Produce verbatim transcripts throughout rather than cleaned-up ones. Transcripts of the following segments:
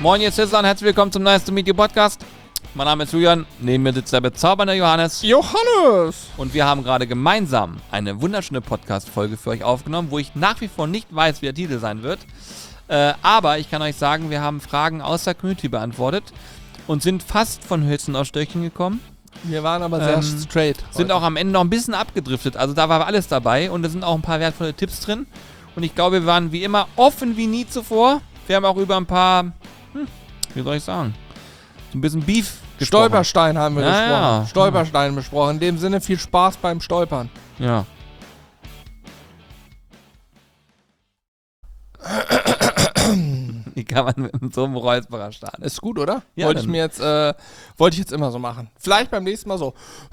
Moin, ihr Sizzler und herzlich willkommen zum Nice to Meet You Podcast. Mein Name ist Julian, neben mir sitzt der bezaubernde Johannes. Johannes! Und wir haben gerade gemeinsam eine wunderschöne Podcast-Folge für euch aufgenommen, wo ich nach wie vor nicht weiß, wie der Titel sein wird. Äh, aber ich kann euch sagen, wir haben Fragen aus der Community beantwortet und sind fast von Hölzen aus Stöckchen gekommen. Wir waren aber sehr Ähm, straight. Sind heute. auch am Ende noch ein bisschen abgedriftet. Also da war alles dabei und da sind auch ein paar wertvolle Tipps drin. Und ich glaube, wir waren wie immer offen wie nie zuvor. Wir haben auch über ein paar, hm, wie soll ich sagen, so ein bisschen Beef gesprochen. Stolperstein haben wir Ja, gesprochen. ja. Stolperstein besprochen. In dem Sinne viel Spaß beim Stolpern. Ja. Wie kann man mit so einem Räusperer starten? Ist gut, oder? Ja, wollte ich dann- mir jetzt, äh, wollte ich jetzt immer so machen. Vielleicht beim nächsten Mal so.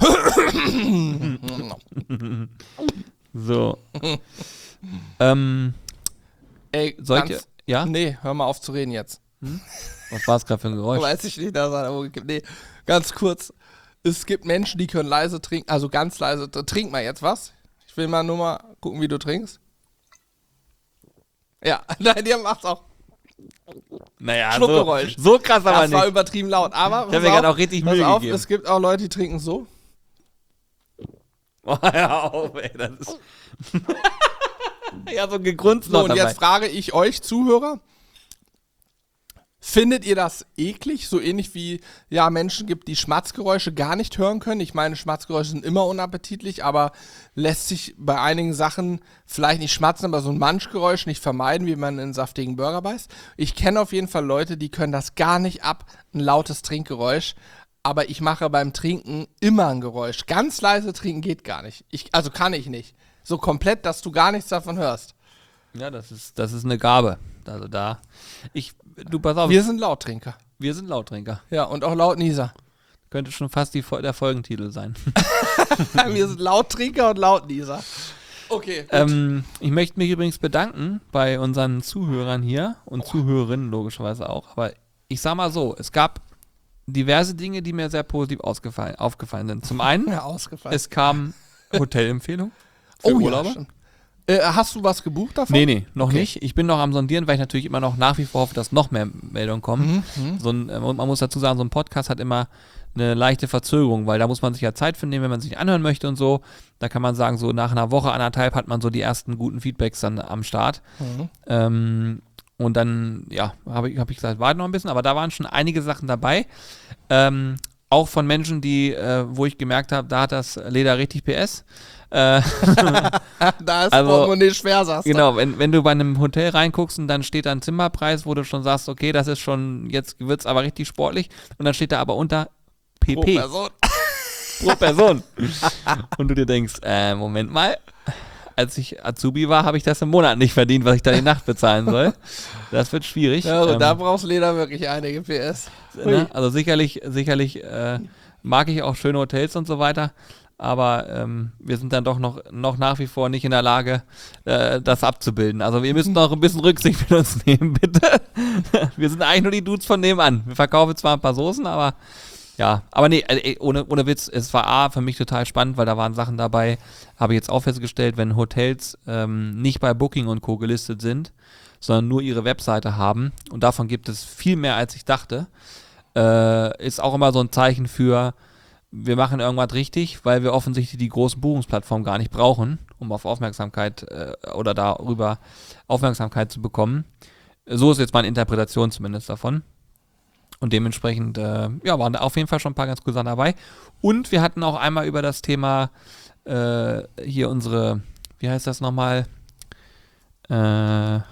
So. ähm, Ey, sollt ihr, ganz, ja? Nee, hör mal auf zu reden jetzt. Was war es gerade für ein Geräusch? Weiß ich nicht, das hat er wohl gegeben. Nee, ganz kurz. Es gibt Menschen, die können leise trinken, also ganz leise. Trink mal jetzt was. Ich will mal nur mal gucken, wie du trinkst. Ja, nein, der macht's auch. Naja, so, Schluckgeräusch. so krass aber Das war nicht. übertrieben laut. Aber Ich hab mir gerade auch richtig pass Mühe auf, gegeben. es gibt auch Leute, die trinken so. Oh, hör auf, ey, das ist... ja, so gegrunzt So, noch und dabei. jetzt frage ich euch Zuhörer, findet ihr das eklig? So ähnlich wie ja Menschen gibt, die Schmatzgeräusche gar nicht hören können. Ich meine, Schmatzgeräusche sind immer unappetitlich, aber lässt sich bei einigen Sachen vielleicht nicht schmatzen, aber so ein Manschgeräusch nicht vermeiden, wie man in einen saftigen Burger beißt. Ich kenne auf jeden Fall Leute, die können das gar nicht ab, ein lautes Trinkgeräusch. Aber ich mache beim Trinken immer ein Geräusch. Ganz leise trinken geht gar nicht. Ich, also kann ich nicht. So komplett, dass du gar nichts davon hörst. Ja, das ist, das ist eine Gabe. Also da, ich, du pass auf, Wir sind Lauttrinker. wir sind Lauttrinker. Ja, und auch Lautnieser. Könnte schon fast die, Fol- der Folgentitel sein. Wir sind Lauttrinker und Lautnieser. Okay. ähm, ich möchte mich übrigens bedanken bei unseren Zuhörern hier und Zuhörerinnen logischerweise auch. Aber ich sag mal so, es gab diverse Dinge, die mir sehr positiv ausgefallen, aufgefallen sind. Zum einen, Ja, ausgefallen. es kam Hotelempfehlung für oh Urlauber. ja, stimmt. Äh, hast du was gebucht davon? Nee, nee, noch Okay. nicht. Ich bin noch am Sondieren, weil ich natürlich immer noch nach wie vor hoffe, dass noch mehr Meldungen kommen. Mhm. So ein, äh, man muss dazu sagen, so ein Podcast hat immer eine leichte Verzögerung, weil da muss man sich ja Zeit für nehmen, wenn man sich anhören möchte und so. Da kann man sagen, so nach einer Woche, anderthalb hat man so die ersten guten Feedbacks dann am Start. Mhm. Ähm, und dann, ja, habe ich, hab ich gesagt, warte noch ein bisschen, aber da waren schon einige Sachen dabei. Ähm, auch von Menschen, die, äh, wo ich gemerkt habe, da hat das Leder richtig P S. Äh, Da ist Also, Portemonnaie schwer, sagst du. Genau, wenn, wenn du bei einem Hotel reinguckst und dann steht da ein Zimmerpreis, wo du schon sagst, okay, das ist schon, jetzt wird es aber richtig sportlich und dann steht da aber unter P P Pro Person. pro Person. Und du dir denkst, äh, Moment mal, als ich Azubi war, habe ich das im Monat nicht verdient, was ich da die Nacht bezahlen soll. Das wird schwierig. Ja, also Ähm, da brauchst Leder wirklich einige P S. ne? Also sicherlich, sicherlich äh, mag ich auch schöne Hotels und so weiter. Aber ähm, wir sind dann doch noch, noch nach wie vor nicht in der Lage, äh, das abzubilden. Also wir müssen noch ein bisschen Rücksicht mit uns nehmen, bitte. Wir sind eigentlich nur die Dudes von nebenan. Wir verkaufen zwar ein paar Soßen, aber ja. Aber nee, äh, ohne, ohne Witz, es war A, für mich total spannend, weil da waren Sachen dabei, habe ich jetzt auch festgestellt, wenn Hotels ähm, nicht bei Booking und Co. gelistet sind, sondern nur ihre Webseite haben, und davon gibt es viel mehr, als ich dachte, äh, ist auch immer so ein Zeichen für, wir machen irgendwas richtig, weil wir offensichtlich die großen Buchungsplattformen gar nicht brauchen, um auf Aufmerksamkeit äh, oder darüber Aufmerksamkeit zu bekommen. So ist jetzt meine Interpretation zumindest davon. Und dementsprechend, äh, ja, waren da auf jeden Fall schon ein paar ganz coole Sachen dabei. Und wir hatten auch einmal über das Thema äh, hier unsere, wie heißt das nochmal? Äh, ja,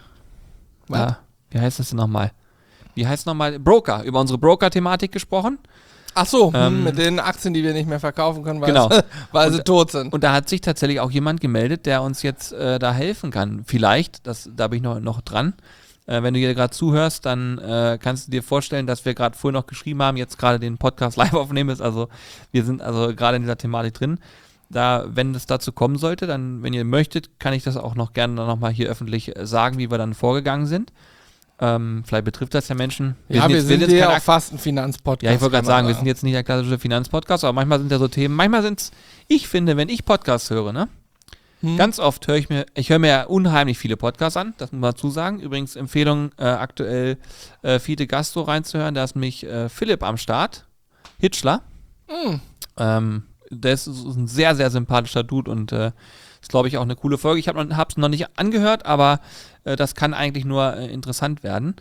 wie heißt das denn nochmal? Wie heißt nochmal? Broker, über unsere Broker-Thematik gesprochen. Ach so, Ähm, hm, mit den Aktien, die wir nicht mehr verkaufen können, weil, Genau. sie, weil Und- sie tot sind. Und da hat sich tatsächlich auch jemand gemeldet, der uns jetzt äh, da helfen kann. Vielleicht, das, da bin ich noch, noch dran. Äh, wenn du hier gerade zuhörst, dann äh, kannst du dir vorstellen, dass wir gerade vorher noch geschrieben haben, jetzt gerade den Podcast live aufnehmen ist. Also wir sind also gerade in dieser Thematik drin. Da, wenn es dazu kommen sollte, dann, wenn ihr möchtet, kann ich das auch noch gerne nochmal hier öffentlich äh, sagen, wie wir dann vorgegangen sind. Ähm, vielleicht betrifft das ja Menschen. Ja, wir jetzt- sind jetzt hier kein auch fast ein Finanzpodcast. Ja, ich wollte gerade kann man sagen, wir sind jetzt nicht der klassische Finanzpodcast, aber manchmal sind ja so Themen, manchmal sind es, ich finde, wenn ich Podcasts höre, ne, Hm. Ganz oft höre ich mir, ich höre mir ja unheimlich viele Podcasts an, das muss man dazu sagen. Übrigens Empfehlung, äh, aktuell äh, Fiete Gastro reinzuhören, da ist nämlich äh, Philipp am Start, Hitschler. Hm. Ähm, der ist ein sehr, sehr sympathischer Dude und äh, ist, glaube ich, auch eine coole Folge. Ich habe es noch nicht angehört, aber äh, das kann eigentlich nur äh, interessant werden.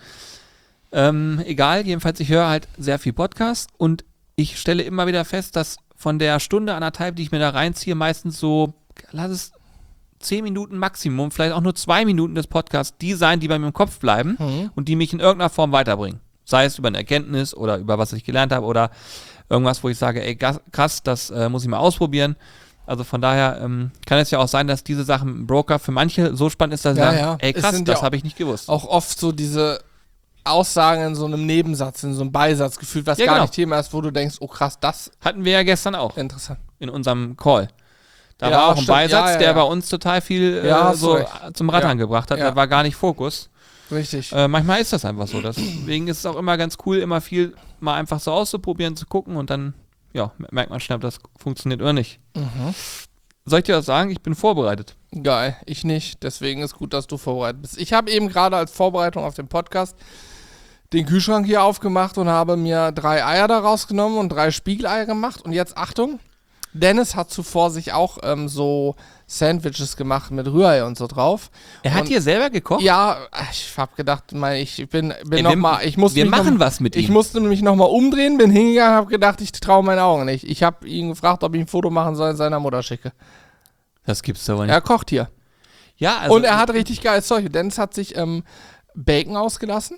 Ähm, egal, jedenfalls, ich höre halt sehr viel Podcasts und ich stelle immer wieder fest, dass von der Stunde, anderthalb, die ich mir da reinziehe, meistens so, lass es zehn Minuten Maximum, vielleicht auch nur zwei Minuten des Podcasts, die sein, die bei mir im Kopf bleiben mhm. und die mich in irgendeiner Form weiterbringen. Sei es über eine Erkenntnis oder über was ich gelernt habe oder irgendwas, wo ich sage, ey, krass, das äh, muss ich mal ausprobieren. Also von daher ähm, kann es ja auch sein, dass diese Sachen im Broker für manche so spannend ist, dass sie ja, sagen, ja. ey krass, ja das habe ich nicht gewusst. Auch oft so diese Aussagen in so einem Nebensatz, in so einem Beisatz gefühlt, was ja, gar genau. nicht Thema ist, wo du denkst, oh krass, das hatten wir ja gestern auch. Interessant. In unserem Call. Da ja, war auch ein stimmt. Beisatz, ja, ja, der ja. bei uns total viel ja, äh, so recht. zum Rattern ja. gebracht hat. Ja. Da war gar nicht Fokus. Richtig. Äh, manchmal ist das einfach so. Deswegen ist es auch immer ganz cool, immer viel mal einfach so auszuprobieren, zu gucken und dann ja, merkt man schnell, ob das funktioniert oder nicht. Mhm. Soll ich dir das sagen? Ich bin vorbereitet. Geil, ich nicht. Deswegen ist gut, dass du vorbereitet bist. Ich habe eben gerade als Vorbereitung auf den Podcast den Kühlschrank hier aufgemacht und habe mir drei Eier da rausgenommen und drei Spiegeleier gemacht. Und jetzt Achtung, Dennis hat zuvor sich auch ähm, so Sandwiches gemacht mit Rührei und so drauf. Er hat und hier selber gekocht? Ja, ich habe gedacht, ich bin, bin Ey, noch wir, mal, ich muss wir mich machen noch, was mit ihm. Ich musste mich noch mal umdrehen, bin hingegangen, habe gedacht, ich traue meinen Augen nicht. Ich habe ihn gefragt, ob ich ein Foto machen soll, in seiner Mutter schicke. Das gibt's aber nicht. Er kocht hier. Ja, also und er hat richtig geiles Zeug. Dennis hat sich ähm, Bacon ausgelassen,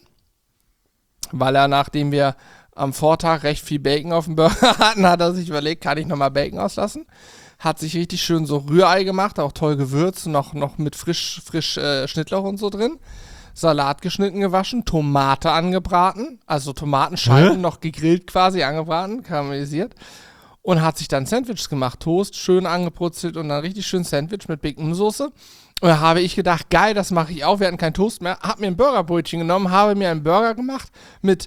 weil er, nachdem wir am Vortag recht viel Bacon auf dem Burger hatten, hat er sich überlegt, kann ich nochmal Bacon auslassen. Hat sich richtig schön so Rührei gemacht, auch toll gewürzt, noch, noch mit frisch, frisch äh, Schnittlauch und so drin. Salat geschnitten, gewaschen, Tomate angebraten, also Tomatenscheiben Hä? noch gegrillt quasi, angebraten, karamellisiert. Und hat sich dann Sandwiches gemacht, Toast, schön angebrutzelt und dann richtig schön Sandwich mit Baconsoße. Und da habe ich gedacht, geil, das mache ich auch, wir hatten keinen Toast mehr. Hab mir ein Burgerbrötchen genommen, habe mir einen Burger gemacht mit,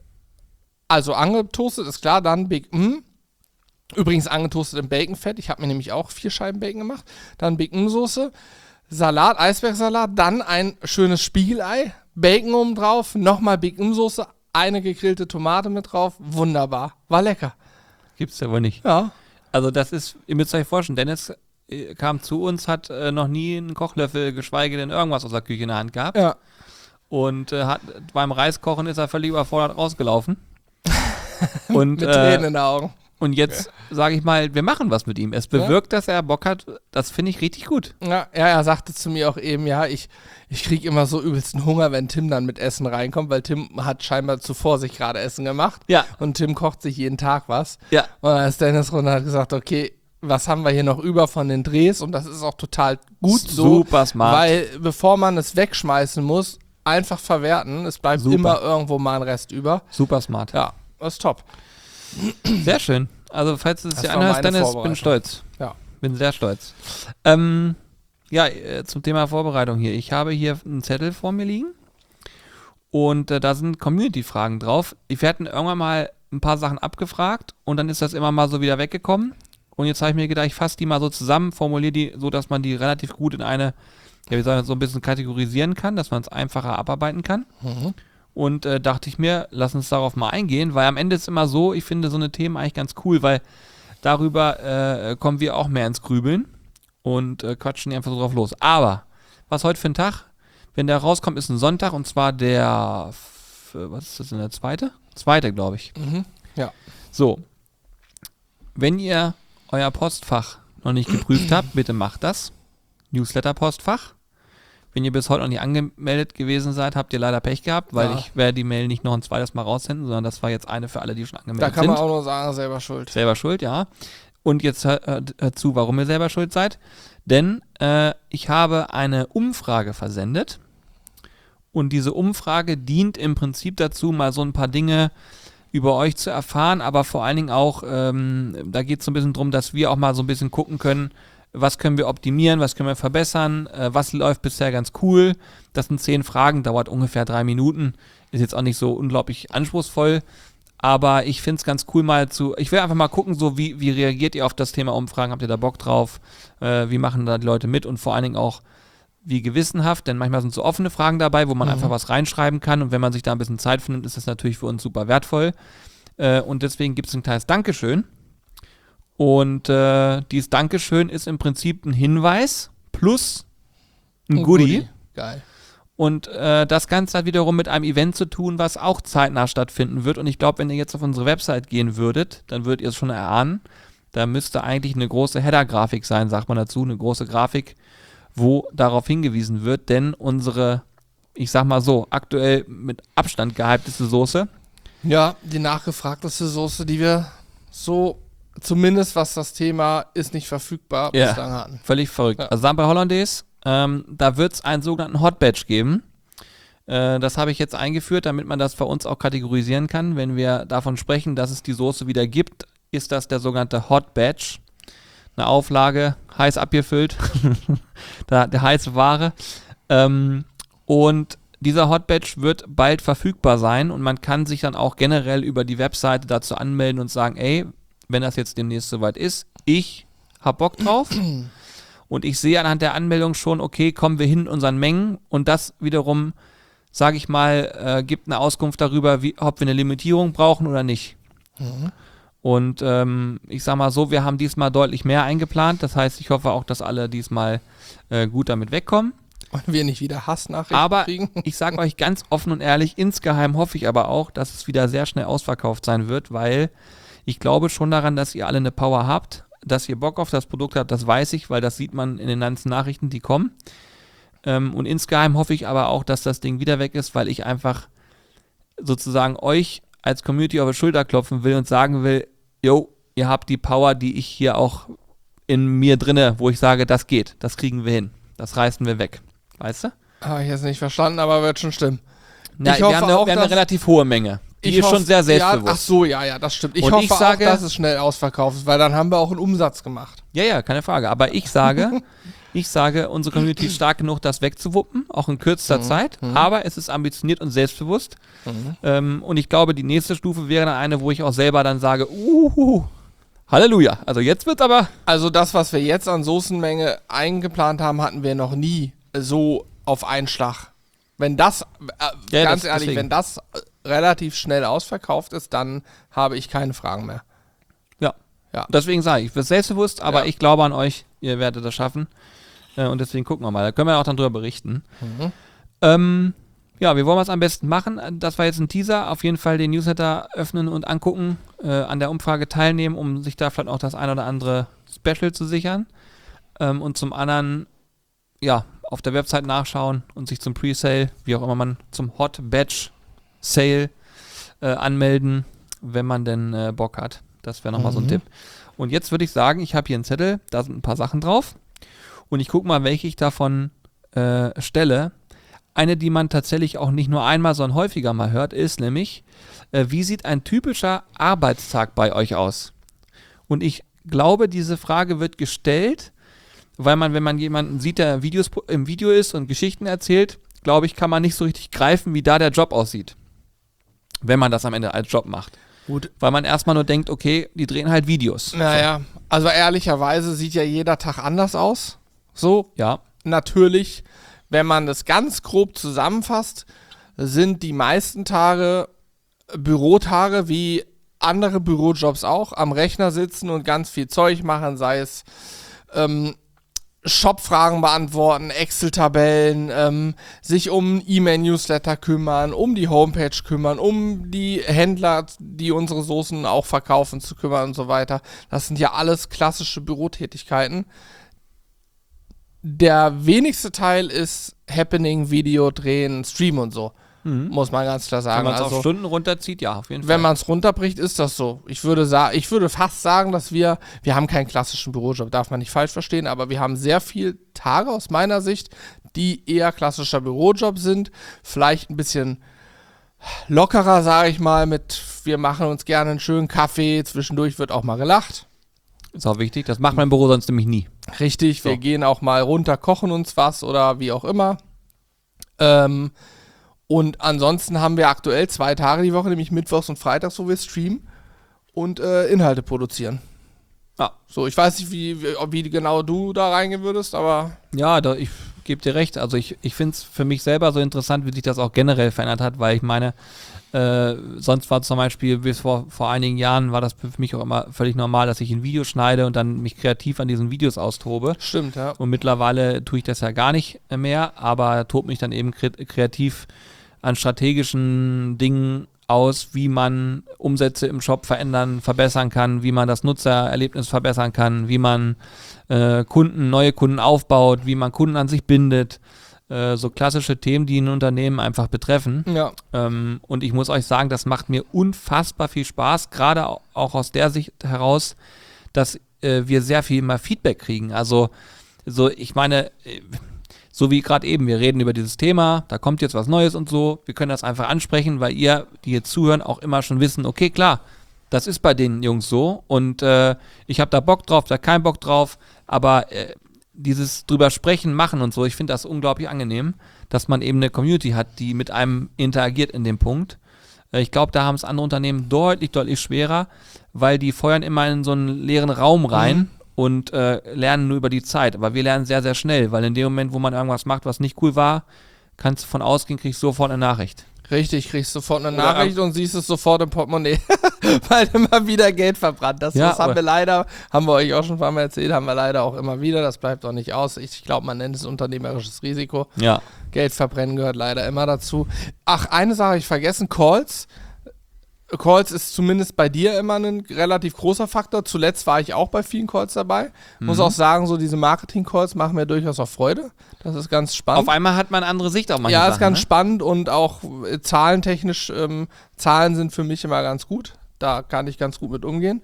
also angetoastet, ist klar, dann Bacon, übrigens angetoastet im Baconfett, ich habe mir nämlich auch vier Scheiben Bacon gemacht, dann Baconsoße, Salat, Eisbergsalat, dann ein schönes Spiegelei, Bacon oben drauf, nochmal Baconsoße, eine gegrillte Tomate mit drauf, wunderbar, war lecker. Gibt's ja wohl nicht. Ja. Also das ist, ihr müsst euch vorstellen, Dennis äh, kam zu uns, hat äh, noch nie einen Kochlöffel, geschweige denn irgendwas aus der Küche in der Hand gehabt. Ja. Und äh, hat, beim Reiskochen ist er völlig überfordert rausgelaufen. und, mit äh, Tränen in den Augen. Und jetzt sage ich mal, wir machen was mit ihm. Es bewirkt, ja. dass er Bock hat. Das finde ich richtig gut. Ja, ja, er sagte zu mir auch eben, ja, ich, ich kriege immer so übelsten Hunger, wenn Tim dann mit Essen reinkommt, weil Tim hat scheinbar zuvor sich gerade Essen gemacht. Ja. Und Tim kocht sich jeden Tag was. Ja. Und dann ist Dennis runter und hat gesagt, okay, was haben wir hier noch über von den Drehs? Und das ist auch total gut so. Super smart. Weil bevor man es wegschmeißen muss, einfach verwerten. Es bleibt Super. immer irgendwo mal ein Rest über. Super smart. Ja, das ist top. Sehr schön. Also falls du es Das dir war anhörst, meine Dennis, bin Vorbereitung. stolz. Ja. Bin sehr stolz. Ähm, ja, äh, zum Thema Vorbereitung hier. Ich habe hier einen Zettel vor mir liegen und äh, da sind Community-Fragen drauf. Wir hatten irgendwann mal ein paar Sachen abgefragt und dann ist das immer mal so wieder weggekommen. Und jetzt habe ich mir gedacht, ich fasse die mal so zusammen, formuliere die so, dass man die relativ gut in eine, ja, wie soll man so ein bisschen kategorisieren kann, dass man es einfacher abarbeiten kann. Mhm. Und äh, dachte ich mir, lass uns darauf mal eingehen, weil am Ende ist immer so, ich finde so eine Themen eigentlich ganz cool, weil darüber äh, kommen wir auch mehr ins Grübeln und äh, quatschen die einfach so drauf los. Aber, was heute für ein Tag? Wenn der rauskommt, ist ein Sonntag und zwar der, f- was ist das denn, der zweite? Zweite, glaube ich. Mhm. Ja. So, wenn ihr euer Postfach noch nicht geprüft habt, bitte macht das. Newsletter-Postfach. Wenn ihr bis heute noch nicht angemeldet gewesen seid, habt ihr leider Pech gehabt, weil Ja. ich werde die Mail nicht noch ein zweites Mal raussenden, sondern das war jetzt eine für alle, die schon Da angemeldet kann sind. man auch nur sagen, selber schuld. Selber schuld, ja. Und jetzt hört, hört, hört zu, warum ihr selber schuld seid. Denn äh, ich habe eine Umfrage versendet. Und diese Umfrage dient im Prinzip dazu, mal so ein paar Dinge über euch zu erfahren, aber vor allen Dingen auch, ähm, da geht es so ein bisschen drum, dass wir auch mal so ein bisschen gucken können, was können wir optimieren, was können wir verbessern, äh, was läuft bisher ganz cool. Das sind zehn Fragen, dauert ungefähr drei Minuten, ist jetzt auch nicht so unglaublich anspruchsvoll, Aber ich finde es ganz cool mal zu, ich will einfach mal gucken, so wie, wie reagiert ihr auf das Thema Umfragen, habt ihr da Bock drauf, äh, wie machen da die Leute mit und vor allen Dingen auch, wie gewissenhaft, denn manchmal sind so offene Fragen dabei, wo man mhm. einfach was reinschreiben kann und wenn man sich da ein bisschen Zeit findet, ist das natürlich für uns super wertvoll äh, und deswegen gibt es ein kleines Dankeschön und äh, dieses Dankeschön ist im Prinzip ein Hinweis plus ein, ein Goodie. Goodie. Geil. Und äh, das Ganze hat wiederum mit einem Event zu tun, was auch zeitnah stattfinden wird. Und ich glaube, wenn ihr jetzt auf unsere Website gehen würdet, dann würdet ihr es schon erahnen. Da müsste eigentlich eine große Header-Grafik sein, sagt man dazu, eine große Grafik, wo darauf hingewiesen wird. Denn unsere, ich sag mal so, aktuell mit Abstand gehypteste Soße. Ja, die nachgefragteste Soße, die wir so, zumindest was das Thema ist nicht verfügbar, ja, bislang hatten. Völlig verrückt. Ja. Also Sampai Hollandaise. Ähm, da wird es einen sogenannten Hot Batch geben. Äh, das habe ich jetzt eingeführt, damit man das bei uns auch kategorisieren kann. Wenn wir davon sprechen, dass es die Soße wieder gibt, ist das der sogenannte Hot Batch. Eine Auflage, heiß abgefüllt, der, der heiße Ware. Ähm, und dieser Hot Batch wird bald verfügbar sein und man kann sich dann auch generell über die Webseite dazu anmelden und sagen, ey, wenn das jetzt demnächst soweit ist, ich hab Bock drauf. Und ich sehe anhand der Anmeldung schon, okay, kommen wir hin in unseren Mengen und das wiederum, sage ich mal, äh, gibt eine Auskunft darüber, wie, ob wir eine Limitierung brauchen oder nicht. Mhm. Und ähm, ich sage mal so, wir haben diesmal deutlich mehr eingeplant, das heißt, ich hoffe auch, dass alle diesmal äh, gut damit wegkommen. Und wir nicht wieder Hassnachrichten aber kriegen. Ich sage euch ganz offen und ehrlich, insgeheim hoffe ich aber auch, dass es wieder sehr schnell ausverkauft sein wird, weil ich glaube schon daran, dass ihr alle eine Power habt, dass ihr Bock auf das Produkt habt, das weiß ich, weil das sieht man in den ganzen Nachrichten, die kommen. Ähm, und insgeheim hoffe ich aber auch, dass das Ding wieder weg ist, weil ich einfach sozusagen euch als Community auf die Schulter klopfen will und sagen will, yo, ihr habt die Power, die ich hier auch in mir drinne, wo ich sage, das geht, das kriegen wir hin, das reißen wir weg. Weißt du? Habe ich jetzt nicht verstanden, aber wird schon stimmen. Na, ich wir hoffe haben, eine, auch, wir haben eine relativ hohe Menge. Die ich ist hoffe, schon sehr selbstbewusst. Ja, ach so, ja, ja, das stimmt. Ich und hoffe ich sage, auch, dass es schnell ausverkauft ist, weil dann haben wir auch einen Umsatz gemacht. Ja, ja, keine Frage. Aber ich sage, ich sage, unsere Community ist stark genug, das wegzuwuppen, auch in kürzester mhm. Zeit. Mhm. Aber es ist ambitioniert und selbstbewusst. Mhm. Ähm, und ich glaube, die nächste Stufe wäre dann eine, wo ich auch selber dann sage, uhuhu, Halleluja. Also jetzt wird's aber... Also das, was wir jetzt an Soßenmenge eingeplant haben, hatten wir noch nie so auf einen Schlag. Wenn das, äh, ja, ganz das, ehrlich, deswegen. wenn das relativ schnell ausverkauft ist, dann habe ich keine Fragen mehr. Ja, ja. Deswegen sage ich, ich bin selbstbewusst, aber ja. ich glaube an euch, ihr werdet das schaffen. Äh, und deswegen gucken wir mal. Da können wir auch dann drüber berichten. Mhm. Ähm, ja, wie wollen wir es am besten machen? Das war jetzt ein Teaser. Auf jeden Fall den Newsletter öffnen und angucken, äh, an der Umfrage teilnehmen, um sich da vielleicht auch das ein oder andere Special zu sichern. Ähm, und zum anderen, ja, auf der Website nachschauen und sich zum Pre-Sale, wie auch immer man, zum Hot Batch Sale äh, anmelden, wenn man denn äh, Bock hat. Das wäre nochmal mhm. so ein Tipp. Und jetzt würde ich sagen, ich habe hier einen Zettel, da sind ein paar Sachen drauf und ich gucke mal, welche ich davon äh, stelle. Eine, die man tatsächlich auch nicht nur einmal, sondern häufiger mal hört, ist nämlich, äh, wie sieht ein typischer Arbeitstag bei euch aus? Und ich glaube, diese Frage wird gestellt, weil man, wenn man jemanden sieht, der Videos, im Video ist und Geschichten erzählt, glaube ich, kann man nicht so richtig greifen, wie da der Job aussieht. Wenn man das am Ende als Job macht. Gut. Weil man erstmal nur denkt, okay, die drehen halt Videos. Naja, so. Also ehrlicherweise sieht ja jeder Tag anders aus. So, ja. Natürlich, wenn man das ganz grob zusammenfasst, sind die meisten Tage Bürotage wie andere Bürojobs auch, am Rechner sitzen und ganz viel Zeug machen, sei es ähm, Shop-Fragen beantworten, Excel-Tabellen, ähm, sich um E-Mail-Newsletter kümmern, um die Homepage kümmern, um die Händler, die unsere Soßen auch verkaufen, zu kümmern und so weiter. Das sind ja alles klassische Bürotätigkeiten. Der wenigste Teil ist Happening, Video drehen, Stream und so. Mhm. Muss man ganz klar sagen. Wenn man es also, auf Stunden runterzieht, ja, auf jeden Fall. Wenn man es runterbricht, ist das so. Ich würde, sa- ich würde fast sagen, dass wir, wir haben keinen klassischen Bürojob, darf man nicht falsch verstehen, aber wir haben sehr viele Tage aus meiner Sicht, die eher klassischer Bürojob sind. Vielleicht ein bisschen lockerer, sage ich mal, mit, wir machen uns gerne einen schönen Kaffee, zwischendurch wird auch mal gelacht. Ist auch wichtig, das macht mein Büro sonst nämlich nie. Richtig, so. Wir gehen auch mal runter, kochen uns was oder wie auch immer. Ähm, Und ansonsten haben wir aktuell zwei Tage die Woche, nämlich Mittwochs und Freitags, wo wir streamen und äh, Inhalte produzieren. Ja. So, ich weiß nicht, wie, wie, wie genau du da reingehen würdest, aber... Ja, da, ich gebe dir recht. Also ich, ich finde es für mich selber so interessant, wie sich das auch generell verändert hat, weil ich meine, äh, sonst war zum Beispiel bis vor, vor einigen Jahren war das für mich auch immer völlig normal, dass ich ein Video schneide und dann mich kreativ an diesen Videos austobe. Stimmt, ja. Und mittlerweile tue ich das ja gar nicht mehr, aber tobe mich dann eben kre- kreativ an strategischen Dingen aus, wie man Umsätze im Shop verändern, verbessern kann, wie man das Nutzererlebnis verbessern kann, wie man äh, Kunden, neue Kunden aufbaut, wie man Kunden an sich bindet. Äh, so klassische Themen, die ein Unternehmen einfach betreffen. Ja. Ähm, und ich muss euch sagen, das macht mir unfassbar viel Spaß, gerade auch aus der Sicht heraus, dass äh, wir sehr viel mal Feedback kriegen. Also, so, ich meine, äh, so wie gerade eben, wir reden über dieses Thema, da kommt jetzt was Neues und so, wir können das einfach ansprechen, weil ihr, die jetzt zuhören, auch immer schon wissen, okay, klar, das ist bei den Jungs so und äh, ich habe da Bock drauf, da keinen Bock drauf, aber äh, dieses drüber sprechen, machen und so, ich finde das unglaublich angenehm, dass man eben eine Community hat, die mit einem interagiert in dem Punkt. Äh, ich glaube, da haben es andere Unternehmen deutlich, deutlich schwerer, weil die feuern immer in so einen leeren Raum rein, mhm. und äh, lernen nur über die Zeit. Aber wir lernen sehr, sehr schnell, weil in dem Moment, wo man irgendwas macht, was nicht cool war, kannst du von ausgehen, kriegst du sofort eine Nachricht. Richtig, kriegst sofort eine Oder Nachricht und siehst es sofort im Portemonnaie, weil immer wieder Geld verbrannt. Das, Ja, das haben oder- wir leider, haben wir euch auch schon ein paar Mal erzählt, haben wir leider auch immer wieder. Das bleibt auch nicht aus. Ich glaube, man nennt es unternehmerisches Risiko. Ja. Geld verbrennen gehört leider immer dazu. Ach, eine Sache habe ich vergessen, Calls. Calls ist zumindest bei dir immer ein relativ großer Faktor. Zuletzt war ich auch bei vielen Calls dabei. Muss auch sagen, so diese Marketing-Calls machen mir durchaus auch Freude. Das ist ganz spannend. Auf einmal hat man eine andere Sicht auf manche Ja, Sachen. ist ganz ne? spannend und auch äh, zahlentechnisch, ähm, Zahlen sind für mich immer ganz gut. Da kann ich ganz gut mit umgehen.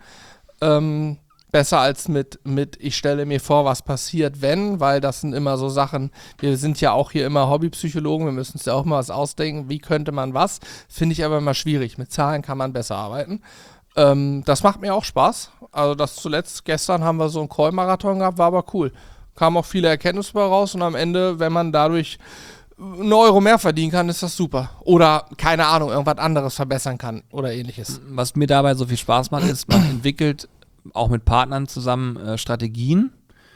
Ähm, besser als mit, mit, ich stelle mir vor, was passiert, wenn, weil das sind immer so Sachen, wir sind ja auch hier immer Hobbypsychologen, wir müssen uns ja auch mal was ausdenken, wie könnte man was, finde ich aber immer schwierig. Mit Zahlen kann man besser arbeiten. Ähm, das macht mir auch Spaß. Also das zuletzt, gestern haben wir so einen Call-Marathon gehabt, war aber cool. Kamen auch viele Erkenntnisse bei raus und am Ende, wenn man dadurch einen Euro mehr verdienen kann, ist das super. Oder, keine Ahnung, irgendwas anderes verbessern kann oder ähnliches. Was mir dabei so viel Spaß macht, ist, man entwickelt auch mit Partnern zusammen äh, Strategien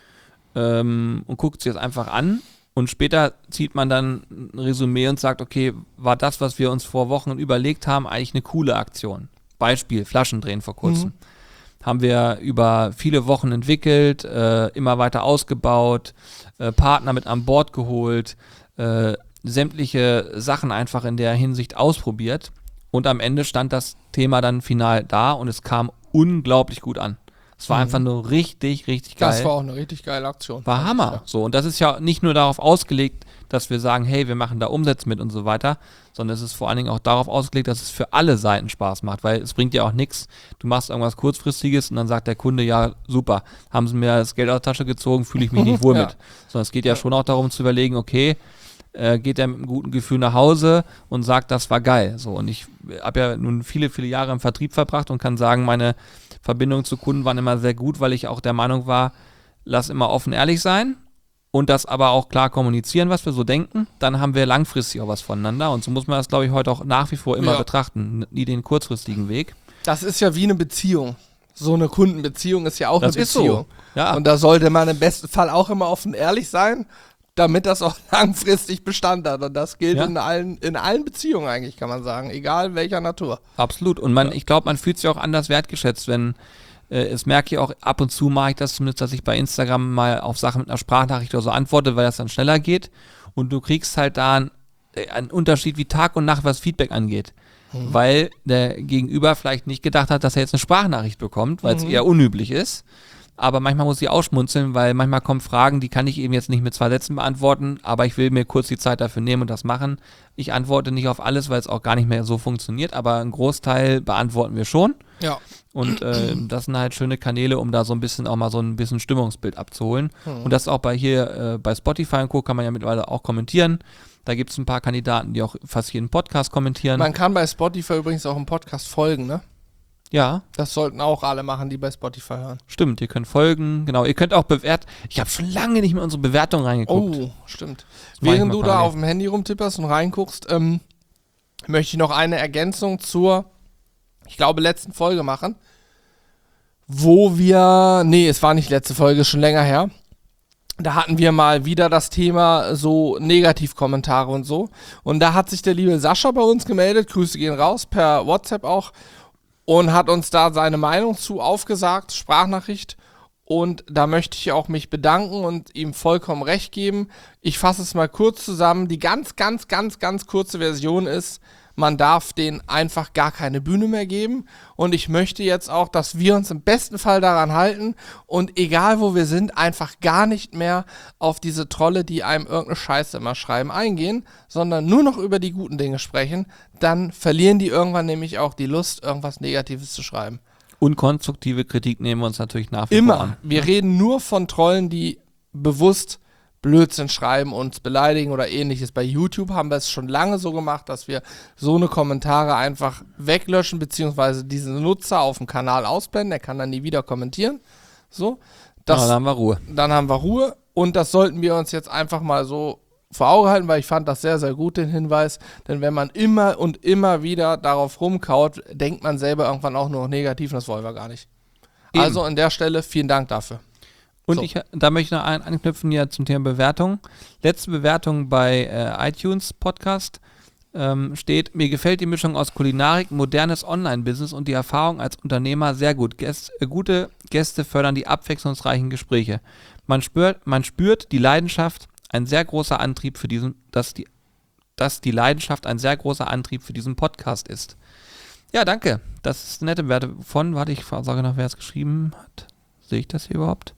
ähm, und guckt sich das einfach an und später zieht man dann ein Resümee und sagt, okay, war das, was wir uns vor Wochen überlegt haben, eigentlich eine coole Aktion? Beispiel, Flaschendrehen vor kurzem. Mhm. Haben wir über viele Wochen entwickelt, äh, immer weiter ausgebaut, äh, Partner mit an Bord geholt, äh, sämtliche Sachen einfach in der Hinsicht ausprobiert und am Ende stand das Thema dann final da und es kam unglaublich gut an. Es war Mhm. einfach nur richtig, richtig geil. Das war auch eine richtig geile Aktion. War Hammer. So, und das ist ja nicht nur darauf ausgelegt, dass wir sagen, hey, wir machen da Umsätze mit und so weiter, sondern es ist vor allen Dingen auch darauf ausgelegt, dass es für alle Seiten Spaß macht, weil es bringt ja auch nichts, du machst irgendwas Kurzfristiges und dann sagt der Kunde, ja, super, haben sie mir das Geld aus der Tasche gezogen, fühle ich mich nicht wohl Ja. mit. Sondern es geht ja schon auch darum zu überlegen, okay, äh, geht er mit einem guten Gefühl nach Hause und sagt, das war geil. So, und ich habe ja nun viele, viele Jahre im Vertrieb verbracht und kann sagen, meine Verbindungen zu Kunden waren immer sehr gut, weil ich auch der Meinung war, lass immer offen ehrlich sein und das aber auch klar kommunizieren, was wir so denken, dann haben wir langfristig auch was voneinander und so muss man das, glaube ich, heute auch nach wie vor immer Ja. betrachten, nie den kurzfristigen Weg. Das ist ja wie eine Beziehung. So eine Kundenbeziehung ist ja auch Das eine ist so. Beziehung. Ja. Und da sollte man im besten Fall auch immer offen ehrlich sein, damit das auch langfristig Bestand hat. Und das gilt Ja. in allen, in allen Beziehungen eigentlich, kann man sagen, egal welcher Natur. Absolut. Und man, ich glaube, man fühlt sich auch anders wertgeschätzt, wenn äh, es merke ich auch ab und zu mache ich das zumindest, dass ich bei Instagram mal auf Sachen mit einer Sprachnachricht oder so antworte, weil das dann schneller geht. Und du kriegst halt da einen, äh, einen Unterschied wie Tag und Nacht, was Feedback angeht. Mhm. Weil der Gegenüber vielleicht nicht gedacht hat, dass er jetzt eine Sprachnachricht bekommt, weil es Mhm. eher unüblich ist. Aber manchmal muss ich ausschmunzeln, weil manchmal kommen Fragen, die kann ich eben jetzt nicht mit zwei Sätzen beantworten, aber ich will mir kurz die Zeit dafür nehmen und das machen. Ich antworte nicht auf alles, weil es auch gar nicht mehr so funktioniert, aber einen Großteil beantworten wir schon. Ja. Und äh, das sind halt schöne Kanäle, um da so ein bisschen auch mal so ein bisschen Stimmungsbild abzuholen. Mhm. Und das auch bei hier äh, bei Spotify und Co. kann man ja mittlerweile auch kommentieren. Da gibt es ein paar Kandidaten, die auch fast jeden Podcast kommentieren. Man kann bei Spotify übrigens auch im Podcast folgen, ne? ja, Das sollten auch alle machen, die bei Spotify hören. stimmt. Ihr könnt folgen. Genau, ihr könnt auch bewerten. Ich habe schon lange nicht mehr in unsere Bewertung reingeguckt. Oh, stimmt. Das mach ich Während mal du da parallel. auf dem Handy rumtipperst und reinguckst, ähm, möchte ich noch eine Ergänzung zur, ich glaube, letzten Folge machen, wo wir, nee, es war nicht letzte Folge, ist schon länger her, da hatten wir mal wieder das Thema so Negativkommentare und so. Und da hat sich der liebe Sascha bei uns gemeldet, Grüße gehen raus, per WhatsApp auch, und hat uns da seine Meinung zu aufgesagt, Sprachnachricht. Und da möchte ich auch mich bedanken und ihm vollkommen recht geben. Ich fasse es mal kurz zusammen. Die ganz, ganz, ganz, ganz kurze Version ist, man darf denen einfach gar keine Bühne mehr geben. Und ich möchte jetzt auch, dass wir uns im besten Fall daran halten und egal wo wir sind, einfach gar nicht mehr auf diese Trolle, die einem irgendeine Scheiße immer schreiben, eingehen, sondern nur noch über die guten Dinge sprechen. Dann verlieren die irgendwann nämlich auch die Lust, irgendwas Negatives zu schreiben. Und konstruktive Kritik nehmen wir uns natürlich nach wie Immer. vor an. Wir reden nur von Trollen, die bewusst Blödsinn schreiben, uns beleidigen oder ähnliches. Bei YouTube haben wir es schon lange so gemacht, dass wir so eine Kommentare einfach weglöschen, beziehungsweise diesen Nutzer auf dem Kanal ausblenden. Er kann dann nie wieder kommentieren. So. Das, ja, dann haben wir Ruhe. Dann haben wir Ruhe. Und das sollten wir uns jetzt einfach mal so vor Augen halten, weil ich fand das sehr, sehr gut, den Hinweis. Denn wenn man immer und immer wieder darauf rumkaut, denkt man selber irgendwann auch nur noch negativ und das wollen wir gar nicht. Eben. Also an der Stelle vielen Dank dafür. Und So. ich, da möchte ich noch ein, anknüpfen hier zum Thema Bewertung. Letzte Bewertung bei äh, iTunes Podcast ähm, steht, mir gefällt die Mischung aus Kulinarik, modernes Online-Business und die Erfahrung als Unternehmer sehr gut. Gäste, äh, gute Gäste fördern die abwechslungsreichen Gespräche. Man spürt, man spürt die Leidenschaft, ein sehr großer Antrieb für diesen, dass die, dass die Leidenschaft ein sehr großer Antrieb für diesen Podcast ist. Ja, danke. Das ist eine nette Werte von, warte, ich sage noch, wer es geschrieben hat. Sehe ich das hier überhaupt?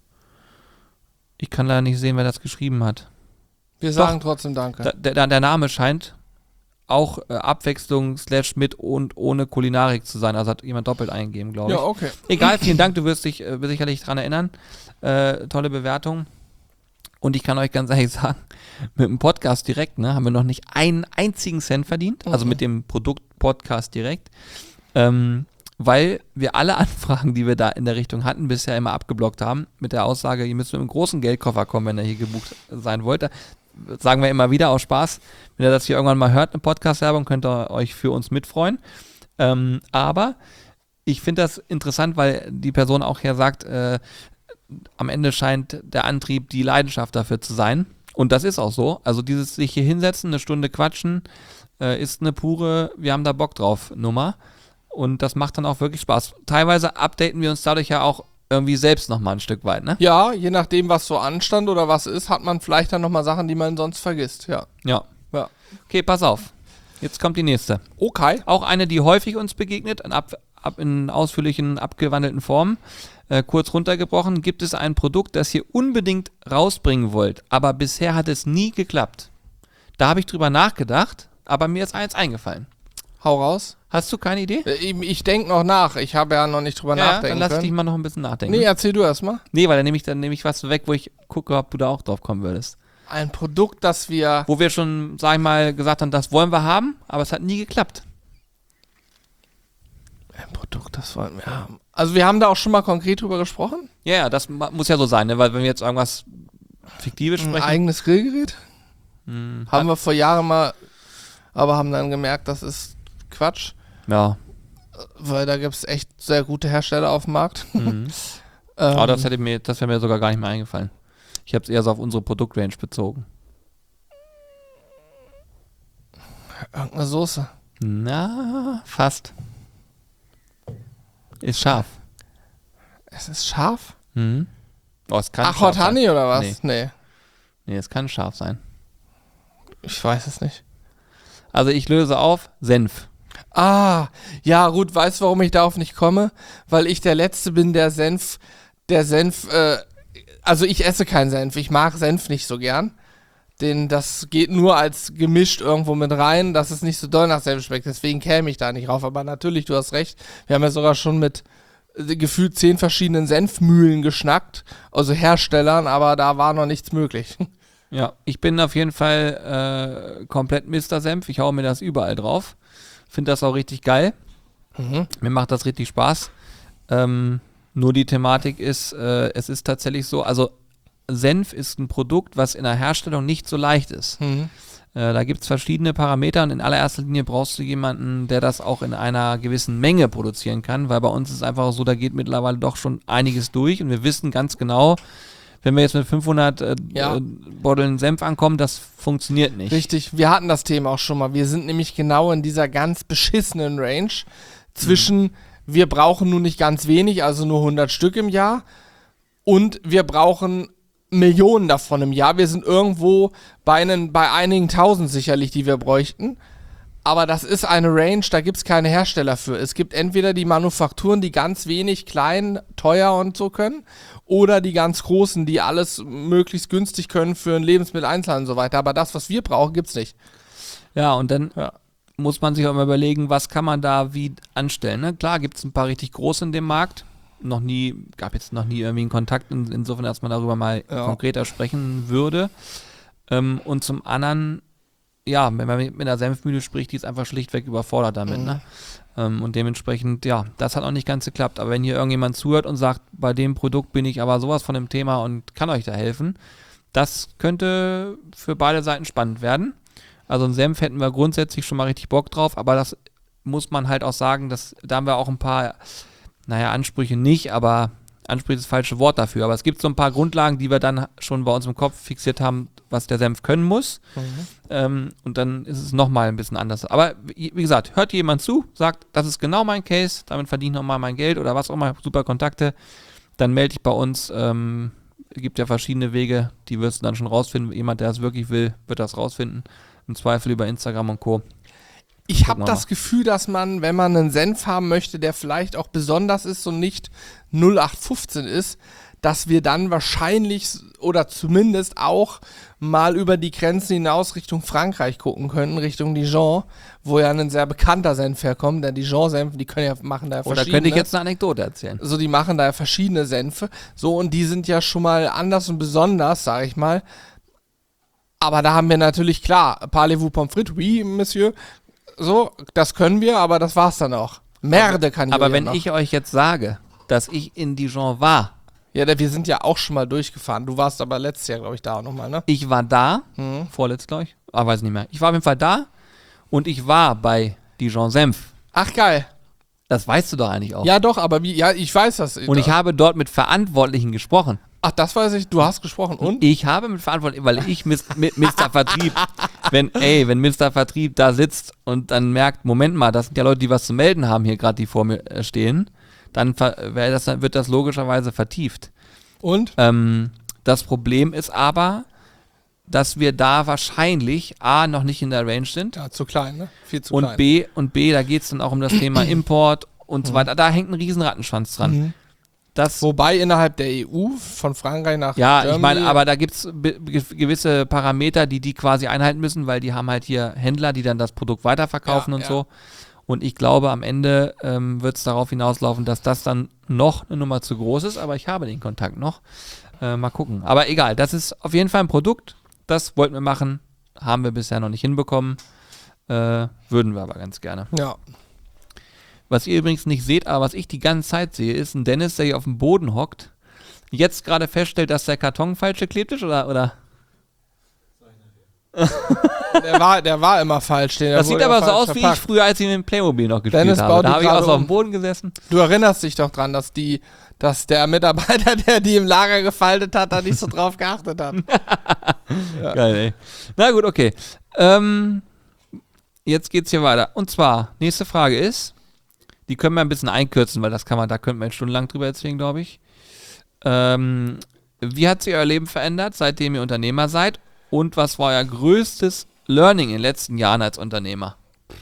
Ich kann leider nicht sehen, wer das geschrieben hat. Wir sagen Doch, trotzdem Danke. Da, der, der Name scheint auch äh, Abwechslung slash mit und ohne Kulinarik zu sein. Also hat jemand doppelt eingegeben, glaube ich. Ja, okay. Egal, vielen Dank, du wirst dich äh, sicherlich dran erinnern. Äh, tolle Bewertung. Und ich kann euch ganz ehrlich sagen, mit dem Podcast direkt, ne, haben wir noch nicht einen einzigen Cent verdient. Mhm. Also mit dem Produkt Podcast direkt. Ähm, weil wir alle Anfragen, die wir da in der Richtung hatten, bisher immer abgeblockt haben, mit der Aussage, ihr müsst mit einem großen Geldkoffer kommen, wenn ihr hier gebucht sein wollt. Da sagen wir immer wieder aus Spaß, wenn ihr das hier irgendwann mal hört, eine Podcast-Werbung, könnt ihr euch für uns mitfreuen. Ähm, aber ich finde das interessant, weil die Person auch hier sagt, äh, am Ende scheint der Antrieb die Leidenschaft dafür zu sein. Und das ist auch so. Also dieses sich hier hinsetzen, eine Stunde quatschen, äh, ist eine pure, wir haben da Bock drauf Nummer. Und das macht dann auch wirklich Spaß. Teilweise updaten wir uns dadurch ja auch irgendwie selbst nochmal ein Stück weit, ne? Ja, je nachdem, was so anstand oder was ist, hat man vielleicht dann nochmal Sachen, die man sonst vergisst, ja. Ja. Ja. Okay, pass auf. Jetzt kommt die nächste. Okay. Auch eine, die häufig uns begegnet, in, ab, ab, in ausführlichen, abgewandelten Formen. Äh, kurz runtergebrochen, gibt es ein Produkt, das ihr unbedingt rausbringen wollt, aber bisher hat es nie geklappt. Da habe ich drüber nachgedacht, aber mir ist eins eingefallen. Hau raus. Hast du keine Idee? Ich, ich denke noch nach. Ich habe ja noch nicht drüber ja, nachdenken dann lass können. ich dich mal noch ein bisschen nachdenken. Nee, erzähl du erst mal. Nee, weil dann nehme ich, dann nehme ich was weg, wo ich gucke, ob du da auch drauf kommen würdest. Ein Produkt, das wir... Wo wir schon, sag ich mal, gesagt haben, das wollen wir haben, aber es hat nie geklappt. Ein Produkt, das wollen wir haben. Also wir haben da auch schon mal konkret drüber gesprochen? Ja, ja, das ma- muss ja so sein, ne? Weil wenn wir jetzt irgendwas Fiktives Ein sprechen... eigenes Grillgerät? Hm, Haben wir vor Jahren mal, aber haben dann gemerkt, das ist Quatsch. Ja. Weil da gibt es echt sehr gute Hersteller auf dem Markt. Mhm. ähm, Aber das hätte mir, das wäre mir sogar gar nicht mehr eingefallen. Ich habe es eher so auf unsere Produktrange bezogen. Irgendeine Soße. Na, fast. Ist scharf. Es ist scharf? Mhm. Oh, es kann Ach, scharf Hot Honey sein. oder was? Nee. Nee. Nee, es kann scharf sein. Ich weiß es nicht. Also ich löse auf, Senf. Ah, ja gut, weißt du, warum ich darauf nicht komme? Weil ich der Letzte bin, der Senf, der Senf, äh, also ich esse keinen Senf, ich mag Senf nicht so gern. Den, das geht nur als gemischt irgendwo mit rein, dass es nicht so doll nach Senf schmeckt, deswegen käme ich da nicht rauf. Aber natürlich, du hast recht, wir haben ja sogar schon mit äh, gefühlt zehn verschiedenen Senfmühlen geschnackt, also Herstellern, aber da war noch nichts möglich. Ja, ich bin auf jeden Fall äh, komplett Mister Senf. Ich hau mir das überall drauf. Finde das auch richtig geil. Mhm. Mir macht das richtig Spaß. Ähm, nur die Thematik ist, äh, es ist tatsächlich so, also Senf ist ein Produkt, was in der Herstellung nicht so leicht ist. Mhm. Äh, da gibt es verschiedene Parameter und in allererster Linie brauchst du jemanden, der das auch in einer gewissen Menge produzieren kann, weil bei uns ist es einfach so, da geht mittlerweile doch schon einiges durch und wir wissen ganz genau, wenn wir jetzt mit fünfhundert äh, Ja. äh, Botteln Senf ankommen, das funktioniert nicht. Richtig, wir hatten das Thema auch schon mal. Wir sind nämlich genau in dieser ganz beschissenen Range zwischen, mhm. wir brauchen nur nicht ganz wenig, also nur hundert Stück im Jahr, und wir brauchen Millionen davon im Jahr. Wir sind irgendwo bei, einen, bei einigen tausend sicherlich, die wir bräuchten. Aber das ist eine Range, da gibt es keine Hersteller für. Es gibt entweder die Manufakturen, die ganz wenig, klein, teuer und so können, oder die ganz großen, die alles möglichst günstig können für einen Lebensmitteleinzelhandel und so weiter. Aber das, was wir brauchen, gibt es nicht. Ja, und dann Ja. muss man sich auch mal überlegen, was kann man da wie anstellen. Ne? Klar gibt es ein paar richtig große in dem Markt. Noch nie, gab jetzt noch nie irgendwie einen Kontakt, in, insofern, dass man darüber mal Ja. konkreter sprechen würde. Ähm, und zum anderen, ja, wenn man mit einer Senfmühle spricht, die ist einfach schlichtweg überfordert damit. Mhm. Ne? Ähm, und dementsprechend, ja, das hat auch nicht ganz geklappt. Aber wenn hier irgendjemand zuhört und sagt, bei dem Produkt bin ich aber sowas von dem Thema und kann euch da helfen, das könnte für beide Seiten spannend werden. Also einen Senf hätten wir grundsätzlich schon mal richtig Bock drauf, aber das muss man halt auch sagen, dass, da haben wir auch ein paar, naja, Ansprüche nicht, aber Ansprüche ist das falsche Wort dafür. Aber es gibt so ein paar Grundlagen, die wir dann schon bei uns im Kopf fixiert haben, was der Senf können muss. Mhm. Ähm, und dann ist es nochmal ein bisschen anders. Aber wie wie gesagt, hört jemand zu, sagt, das ist genau mein Case, damit verdiene ich nochmal mein Geld oder was auch immer, super Kontakte, dann melde dich bei uns. Ähm, es gibt ja verschiedene Wege, die wirst du dann schon rausfinden. Jemand, der es wirklich will, wird das rausfinden. Im Zweifel über Instagram und Co. Ich habe Gucken wir das Gefühl, dass man, wenn man einen Senf haben möchte, der vielleicht auch besonders ist und nicht null acht fünfzehn ist, dass wir dann wahrscheinlich oder zumindest auch mal über die Grenzen hinaus Richtung Frankreich gucken könnten, Richtung Dijon, wo ja ein sehr bekannter Senf herkommt. Der Dijon-Senf, die können ja machen da ja Oder verschiedene. könnte ich jetzt eine Anekdote erzählen? So, die machen da ja verschiedene Senfe. So, und die sind ja schon mal anders und besonders, sag ich mal. Aber da haben wir natürlich, klar, parlez-vous pommes frites, oui, Monsieur. So, das können wir, aber das war's dann auch. Merde kann ich Aber wenn noch. ich euch jetzt sage, dass ich in Dijon war, Ja, da- wir sind ja auch schon mal durchgefahren. Du warst aber letztes Jahr, glaube ich, da auch nochmal, ne? ich war da, Mhm. vorletzt, glaube ich, ah, weiß nicht mehr. Ich war auf jeden Fall da und ich war bei Dijon Senf. Ach, geil. Das weißt du doch eigentlich auch. Ja, doch, aber wie, ja, ich weiß das. Und ich habe dort mit Verantwortlichen gesprochen. Ach, das weiß ich, du hast gesprochen. Und? Ich habe mit Verantwortlichen, weil ich mis, mit Mister Vertrieb, wenn, ey, wenn Mister Vertrieb da sitzt und dann merkt, Moment mal, das sind ja Leute, die was zu melden haben hier gerade, die vor mir äh, stehen, dann ver, wär das, wird das logischerweise vertieft. Und? Ähm, das Problem ist aber, dass wir da wahrscheinlich A, noch nicht in der Range sind Ja, zu klein, ne? Viel zu und klein. B, und B, da geht es dann auch um das Thema Import und so weiter. Da hängt ein riesen Rattenschwanz dran. Mhm. Das, Wobei innerhalb der E U, von Frankreich nach ja, Germany, ich meine, aber da gibt es gewisse Parameter, die die quasi einhalten müssen, weil die haben halt hier Händler, die dann das Produkt weiterverkaufen Ja, und ja. so. Und ich glaube, am Ende ähm, wird es darauf hinauslaufen, dass das dann noch eine Nummer zu groß ist, aber ich habe den Kontakt noch. Äh, mal gucken. Aber egal, das ist auf jeden Fall ein Produkt, das wollten wir machen, haben wir bisher noch nicht hinbekommen. Äh, würden wir aber ganz gerne. Ja. Was ihr übrigens nicht seht, aber was ich die ganze Zeit sehe, ist ein Dennis, der hier auf dem Boden hockt, jetzt gerade feststellt, dass der Karton falsch geklebt ist, oder? oder? Der war, der war immer falsch. Den, der Das sieht wurde aber ja so falsch aus, wie ich verpackt. früher, als ich mit dem Playmobil noch gespielt Dennis habe. baut Da die habe ich auch gerade so auf um. dem Boden gesessen. Du erinnerst dich doch dran, dass die, dass der Mitarbeiter, der die im Lager gefaltet hat, da nicht so drauf geachtet hat. Ja. Geil, ey. Na gut, okay. Ähm, jetzt geht's hier weiter. Und zwar, nächste Frage ist, die können wir ein bisschen einkürzen, weil das kann man, da könnten wir stundenlang drüber erzählen, glaube ich. Ähm, wie hat sich euer Leben verändert, seitdem ihr Unternehmer seid? Und was war euer größtes Learning in den letzten Jahren als Unternehmer?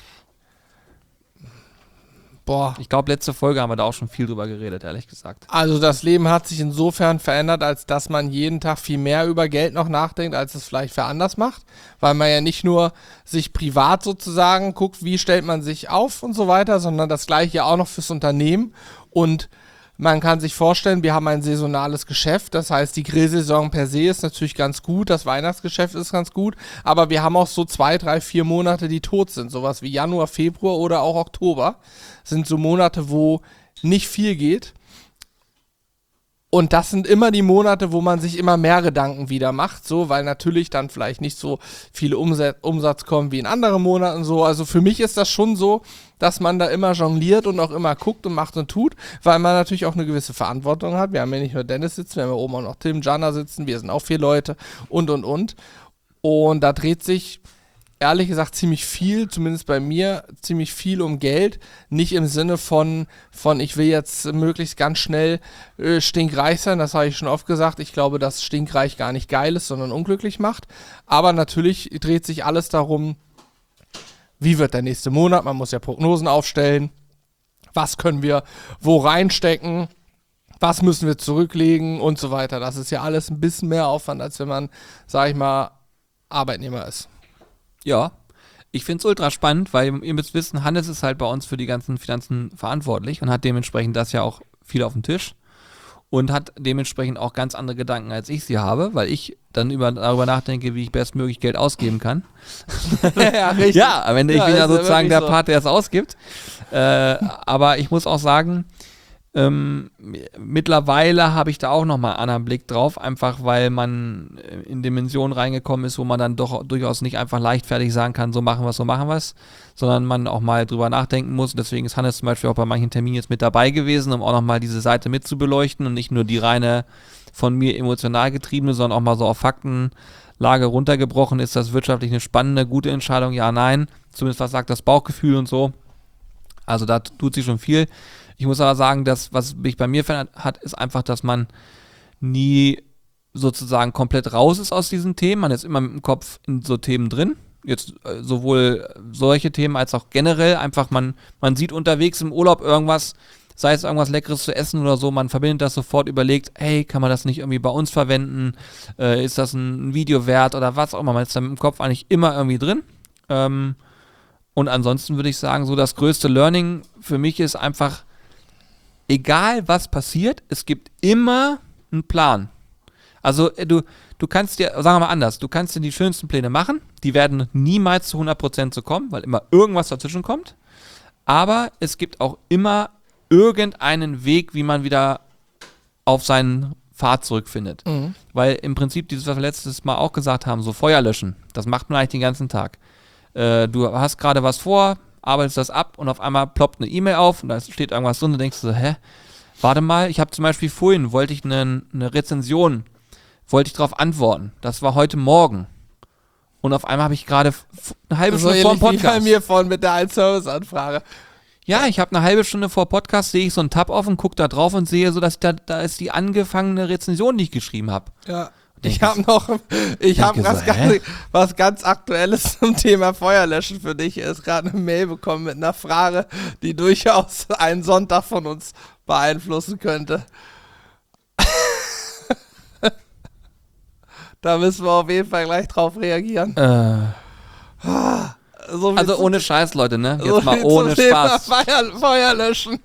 Boah. Ich glaube, letzte Folge haben wir da auch schon viel drüber geredet, ehrlich gesagt. Also das Leben hat sich insofern verändert, als dass man jeden Tag viel mehr über Geld noch nachdenkt, als es vielleicht für anders macht, weil man ja nicht nur sich privat sozusagen guckt, wie stellt man sich auf und so weiter, sondern das gleiche ja auch noch fürs Unternehmen. Und man kann sich vorstellen, wir haben ein saisonales Geschäft, das heißt, die Grillsaison per se ist natürlich ganz gut, das Weihnachtsgeschäft ist ganz gut, aber wir haben auch so zwei, drei, vier Monate, die tot sind, sowas wie Januar, Februar oder auch Oktober, sind so Monate, wo nicht viel geht. Und das sind immer die Monate, wo man sich immer mehr Gedanken wieder macht, so, weil natürlich dann vielleicht nicht so viele Umsatz, Umsatz kommen wie in anderen Monaten so. Also für mich ist das schon so, dass man da immer jongliert und auch immer guckt und macht und tut, weil man natürlich auch eine gewisse Verantwortung hat. Wir haben ja nicht nur Dennis sitzen, wir haben ja oben auch noch Tim, Jana sitzen, wir sind auch vier Leute und, und, und. Und da dreht sich ehrlich gesagt ziemlich viel, zumindest bei mir, ziemlich viel um Geld. Nicht im Sinne von, von ich will jetzt möglichst ganz schnell äh, stinkreich sein, das habe ich schon oft gesagt. Ich glaube, dass stinkreich gar nicht geil ist, sondern unglücklich macht. Aber natürlich dreht sich alles darum, wie wird der nächste Monat? Man muss ja Prognosen aufstellen. Was können wir wo reinstecken? Was müssen wir zurücklegen und so weiter. Das ist ja alles ein bisschen mehr Aufwand, als wenn man, sag ich mal, Arbeitnehmer ist. Ja, ich finde es ultra spannend, weil ihr müsst wissen, Hannes ist halt bei uns für die ganzen Finanzen verantwortlich und hat dementsprechend das ja auch viel auf dem Tisch und hat dementsprechend auch ganz andere Gedanken, als ich sie habe, weil ich dann über, darüber nachdenke, wie ich bestmöglich Geld ausgeben kann. Ja, richtig. Ja, am Ende, ich Ja, bin ja ist ja sozusagen wirklich der so. Part, der es ausgibt. Äh, aber ich muss auch sagen, Ähm, mittlerweile habe ich da auch nochmal einen anderen Blick drauf, einfach weil man in Dimensionen reingekommen ist, wo man dann doch durchaus nicht einfach leichtfertig sagen kann, so machen wir es, so machen wir es, sondern man auch mal drüber nachdenken muss. Deswegen ist Hannes zum Beispiel auch bei manchen Terminen jetzt mit dabei gewesen, um auch nochmal diese Seite mit zu beleuchten und nicht nur die reine von mir emotional getriebene, sondern auch mal so auf Faktenlage runtergebrochen. Ist das wirtschaftlich eine spannende, gute Entscheidung? Ja, nein. Zumindest was sagt das Bauchgefühl und so. Also da tut sich schon viel. Ich muss aber sagen, dass was mich bei mir verändert hat, ist einfach, dass man nie sozusagen komplett raus ist aus diesen Themen. Man ist immer mit dem Kopf in so Themen drin. Jetzt äh, sowohl solche Themen als auch generell. Einfach man, man sieht unterwegs im Urlaub irgendwas, sei es irgendwas Leckeres zu essen oder so, man verbindet das sofort, überlegt, hey, kann man das nicht irgendwie bei uns verwenden? Äh, ist das ein Video wert oder was auch immer? Man ist da mit dem Kopf eigentlich immer irgendwie drin. Ähm, und ansonsten würde ich sagen, so das größte Learning für mich ist einfach, egal was passiert, es gibt immer einen Plan. Also du, du kannst dir, sagen wir mal anders, du kannst dir die schönsten Pläne machen, die werden niemals zu hundert Prozent so kommen, weil immer irgendwas dazwischen kommt, aber es gibt auch immer irgendeinen Weg, wie man wieder auf seinen Pfad zurückfindet. Mhm. Weil im Prinzip, dieses, was wir letztes Mal auch gesagt haben, so Feuer löschen, das macht man eigentlich den ganzen Tag. Äh, du hast gerade was vor, arbeitest das ab und auf einmal ploppt eine E-Mail auf und da steht irgendwas drin und du denkst so, hä, warte mal, ich habe zum Beispiel vorhin, wollte ich eine, eine Rezension, wollte ich darauf antworten. Das war heute Morgen. Und auf einmal habe ich gerade f- eine halbe So Stunde vor dem ähnlich wie bei Podcast. mir vorhin mit der Ein-Service-Anfrage. Ja, ich habe eine halbe Stunde vor Podcast, sehe ich so einen Tab offen, gucke da drauf und sehe so, dass da, da ist die angefangene Rezension, die ich geschrieben habe. Ja. Denk Ich habe noch, ich habe so, was, hä? ganz, was ganz Aktuelles zum Thema Feuerlöschen für dich. Er ist gerade eine Mail bekommen mit einer Frage, die durchaus einen Sonntag von uns beeinflussen könnte. Da müssen wir auf jeden Fall gleich drauf reagieren. Äh, So viel also zu- ohne Scheiß, Leute, ne? Jetzt so mal viel ohne zum Thema Spaß. Feuer, Feuerlöschen.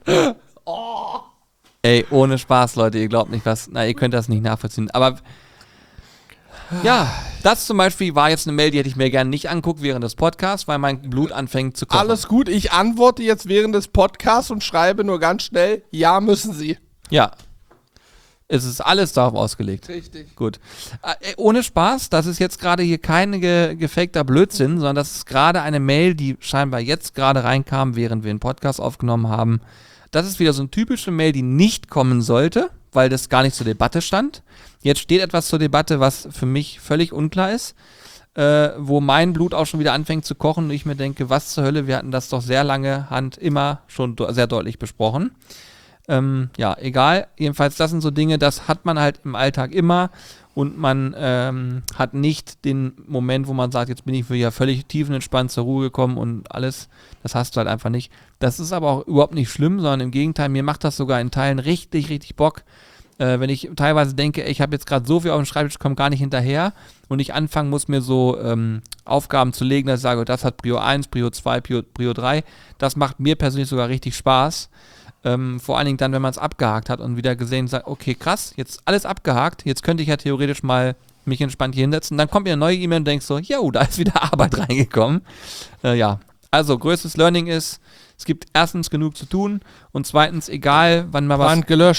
Ey, ohne Spaß, Leute, ihr glaubt nicht was. Na, ihr könnt das nicht nachvollziehen. Aber ja, das zum Beispiel war jetzt eine Mail, die hätte ich mir gerne nicht anguckt während des Podcasts, weil mein Blut anfängt zu kochen. Alles gut, ich antworte jetzt während des Podcasts und schreibe nur ganz schnell, ja, müssen Sie. Ja. Es ist alles darauf ausgelegt. Richtig. Gut. Äh, ohne Spaß, das ist jetzt gerade hier kein ge gefakter Blödsinn, sondern das ist gerade eine Mail, die scheinbar jetzt gerade reinkam, während wir einen Podcast aufgenommen haben. Das ist wieder so eine typische Mail, die nicht kommen sollte, weil das gar nicht zur Debatte stand. Jetzt steht etwas zur Debatte, was für mich völlig unklar ist, äh, wo mein Blut auch schon wieder anfängt zu kochen und ich mir denke, was zur Hölle, wir hatten das doch sehr lange Hand immer schon do- sehr deutlich besprochen. Ähm, ja, egal. Jedenfalls, das sind so Dinge, das hat man halt im Alltag immer und man ähm, hat nicht den Moment, wo man sagt, jetzt bin ich wieder völlig tiefenentspannt zur Ruhe gekommen und alles. Das hast du halt einfach nicht. Das ist aber auch überhaupt nicht schlimm, sondern im Gegenteil, mir macht das sogar in Teilen richtig, richtig Bock. Äh, wenn ich teilweise denke, ey, ich habe jetzt gerade so viel auf dem Schreibtisch, komme gar nicht hinterher und ich anfangen muss, mir so ähm, Aufgaben zu legen, dass ich sage, das hat Prio eins, Prio zwei, Prio, Prio drei. Das macht mir persönlich sogar richtig Spaß. Ähm, vor allen Dingen dann, wenn man es abgehakt hat und wieder gesehen sagt, okay, krass, jetzt alles abgehakt, jetzt könnte ich ja theoretisch mal mich entspannt hier hinsetzen. Dann kommt mir eine neue E-Mail und denkst so, jo, da ist wieder Arbeit reingekommen. Äh, ja, also größtes Learning ist, es gibt erstens genug zu tun und zweitens, egal wann mal was... Brand gelöscht.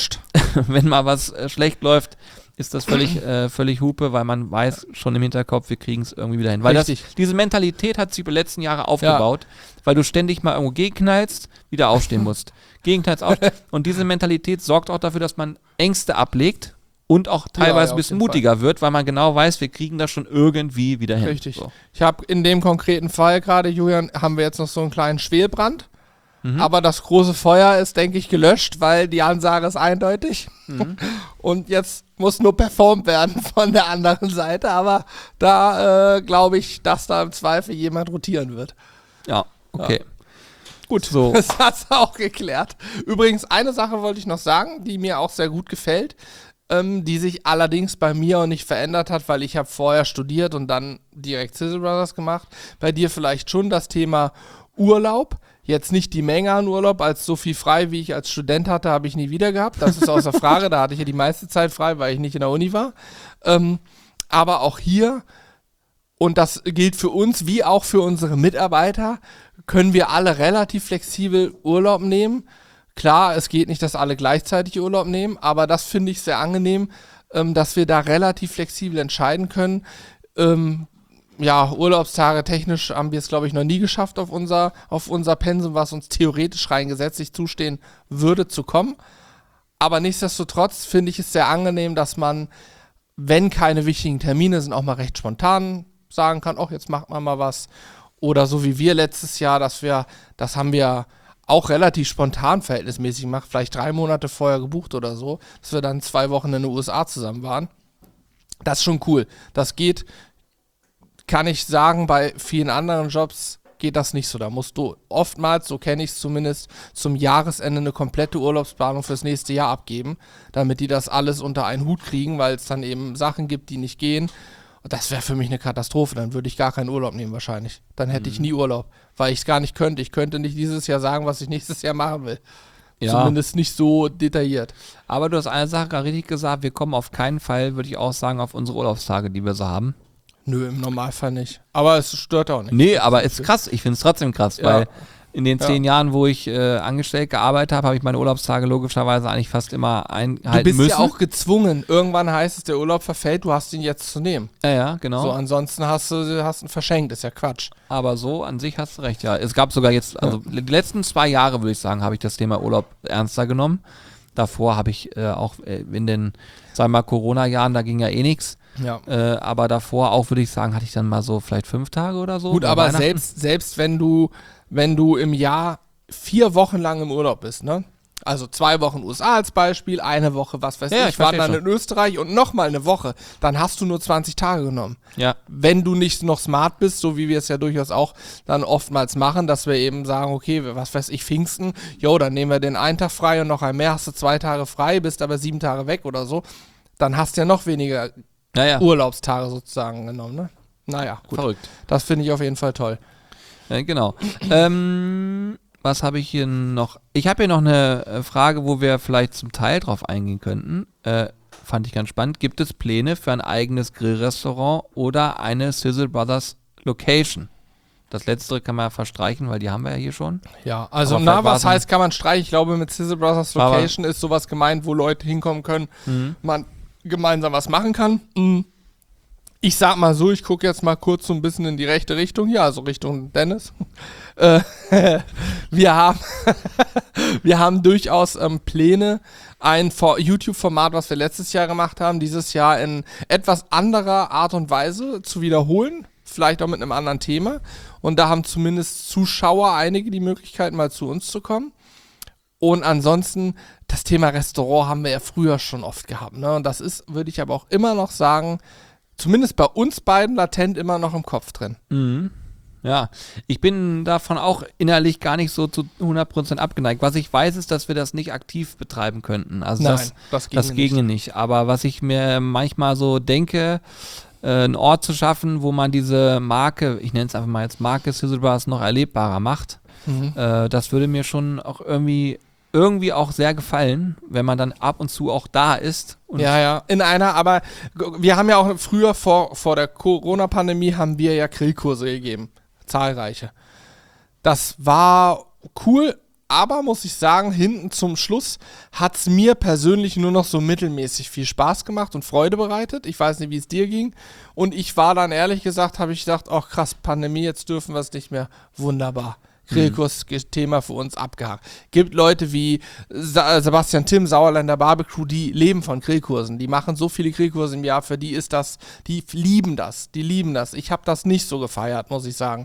wenn mal was äh, schlecht läuft, ist das völlig, äh, völlig Hupe, weil man weiß schon im Hinterkopf, wir kriegen es irgendwie wieder hin. Weil das, diese Mentalität hat sich über die letzten Jahre aufgebaut, ja. weil du ständig mal irgendwo gegenknallst, wieder aufstehen musst. Gegenknallst auf. Und diese Mentalität sorgt auch dafür, dass man Ängste ablegt und auch teilweise ja, ja, ein bisschen mutiger Fall. wird, weil man genau weiß, wir kriegen das schon irgendwie wieder hin. Richtig. So. Ich habe in dem konkreten Fall gerade, Julian, haben wir jetzt noch so einen kleinen Schwelbrand. Mhm. Aber das große Feuer ist, denke ich, gelöscht, weil die Ansage ist eindeutig. Mhm. Und jetzt muss nur performt werden von der anderen Seite. Aber da äh, glaube ich, dass da im Zweifel jemand rotieren wird. Ja, okay. Ja. Gut, so. Das hast du auch geklärt. Übrigens, eine Sache wollte ich noch sagen, die mir auch sehr gut gefällt, ähm, die sich allerdings bei mir auch nicht verändert hat, weil ich habe vorher studiert und dann direkt Sizzle Brothers gemacht. Bei dir vielleicht schon das Thema Urlaub. Jetzt nicht die Menge an Urlaub, als so viel frei, wie ich als Student hatte, habe ich nie wieder gehabt. Das ist außer Frage, da hatte ich ja die meiste Zeit frei, weil ich nicht in der Uni war. Ähm, aber auch hier, und das gilt für uns wie auch für unsere Mitarbeiter, können wir alle relativ flexibel Urlaub nehmen. Klar, es geht nicht, dass alle gleichzeitig Urlaub nehmen, aber das finde ich sehr angenehm, ähm, dass wir da relativ flexibel entscheiden können. Ähm, Ja, Urlaubstage technisch haben wir es, glaube ich, noch nie geschafft auf unser, auf unser Pensum, was uns theoretisch rein gesetzlich zustehen würde, zu kommen. Aber nichtsdestotrotz finde ich es sehr angenehm, dass man, wenn keine wichtigen Termine sind, auch mal recht spontan sagen kann, ach, jetzt macht man mal was. Oder so wie wir letztes Jahr, dass wir, das haben wir auch relativ spontan verhältnismäßig gemacht, vielleicht drei Monate vorher gebucht oder so, dass wir dann zwei Wochen in den U S A zusammen waren. Das ist schon cool. Das geht, kann ich sagen, bei vielen anderen Jobs geht das nicht so. Da musst du oftmals, so kenne ich es zumindest, zum Jahresende eine komplette Urlaubsplanung fürs nächste Jahr abgeben, damit die das alles unter einen Hut kriegen, weil es dann eben Sachen gibt, die nicht gehen. Und das wäre für mich eine Katastrophe. Dann würde ich gar keinen Urlaub nehmen wahrscheinlich. Dann hätte mhm. ich nie Urlaub, weil ich es gar nicht könnte. Ich könnte nicht dieses Jahr sagen, was ich nächstes Jahr machen will. Ja. Zumindest nicht so detailliert. Aber du hast eine Sache gerade richtig gesagt, wir kommen auf keinen Fall, würde ich auch sagen, auf unsere Urlaubstage, die wir so haben. Nö, im Normalfall nicht. Aber es stört auch nicht. Nee, aber es ist krass. Ich finde es trotzdem krass, ja. weil in den zehn ja. Jahren, wo ich äh, angestellt gearbeitet habe, habe ich meine Urlaubstage logischerweise eigentlich fast immer einhalten müssen. Du bist müssen. ja auch gezwungen. Irgendwann heißt es, der Urlaub verfällt, du hast ihn jetzt zu nehmen. Ja, ja, genau. So, ansonsten hast du hast ihn verschenkt, ist ja Quatsch. Aber so an sich hast du recht, ja. Es gab sogar jetzt, also ja. die letzten zwei Jahre, würde ich sagen, habe ich das Thema Urlaub ernster genommen. Davor habe ich äh, auch äh, in den, sagen wir mal, Corona-Jahren, da ging ja eh nichts. Ja. Äh, aber davor auch, würde ich sagen, hatte ich dann mal so vielleicht fünf Tage oder so. Gut, aber selbst, selbst wenn du, wenn du im Jahr vier Wochen lang im Urlaub bist, ne? Also zwei Wochen U S A als Beispiel, eine Woche, was weiß ja, ich, ich war dann schon. in Österreich und nochmal eine Woche, dann hast du nur zwanzig Tage genommen. Ja. Wenn du nicht noch smart bist, so wie wir es ja durchaus auch dann oftmals machen, dass wir eben sagen, okay, was weiß ich, Pfingsten, jo, dann nehmen wir den einen Tag frei und noch ein mehr, hast du zwei Tage frei, bist aber sieben Tage weg oder so, dann hast du ja noch weniger naja. Urlaubstage sozusagen genommen, ne? Naja, gut. Verrückt. Das finde ich auf jeden Fall toll. Ja, genau. ähm, was habe ich hier noch? Ich habe hier noch eine Frage, wo wir vielleicht zum Teil drauf eingehen könnten. Äh, fand ich ganz spannend. Gibt es Pläne für ein eigenes Grillrestaurant oder eine Sizzle Brothers Location? Das letztere kann man ja verstreichen, weil die haben wir ja hier schon. Ja, also na, was heißt, kann man streichen? Ich glaube, mit Sizzle Brothers Location ist sowas gemeint, wo Leute hinkommen können, mhm. man gemeinsam was machen kann. Mhm. Ich sag mal so, ich gucke jetzt mal kurz so ein bisschen in die rechte Richtung hier, also Richtung Dennis. äh, wir haben wir haben durchaus ähm, Pläne, ein YouTube-Format, was wir letztes Jahr gemacht haben, dieses Jahr in etwas anderer Art und Weise zu wiederholen, vielleicht auch mit einem anderen Thema. Und da haben zumindest Zuschauer einige die Möglichkeit, mal zu uns zu kommen. Und ansonsten, das Thema Restaurant haben wir ja früher schon oft gehabt, ne? Und das ist, würde ich aber auch immer noch sagen, zumindest bei uns beiden latent immer noch im Kopf drin. Mhm. Ja, ich bin davon auch innerlich gar nicht so zu hundert Prozent abgeneigt. Was ich weiß, ist, dass wir das nicht aktiv betreiben könnten. Also Nein, das, das, das ginge nicht. nicht. Aber was ich mir manchmal so denke, äh, einen Ort zu schaffen, wo man diese Marke, ich nenne es einfach mal jetzt Marke Sizzle Brothers, noch erlebbarer macht, mhm. äh, das würde mir schon auch irgendwie irgendwie auch sehr gefallen, wenn man dann ab und zu auch da ist. Und ja, ja, in einer, aber wir haben ja auch früher vor, vor der Corona-Pandemie haben wir ja Grillkurse gegeben, zahlreiche. Das war cool, Aber muss ich sagen, hinten zum Schluss hat es mir persönlich nur noch so mittelmäßig viel Spaß gemacht und Freude bereitet. Ich weiß nicht, wie es dir ging. Und ich war dann ehrlich gesagt, habe ich gedacht, ach krass, Pandemie, jetzt dürfen wir es nicht mehr. Wunderbar. Grillkurs-Thema für uns abgehakt. Gibt Leute wie Sa- Sebastian Timm, Sauerländer Barbecue, die leben von Grillkursen. Die machen so viele Grillkurse im Jahr, für die ist das, die lieben das, die lieben das. Ich habe das nicht so gefeiert, muss ich sagen.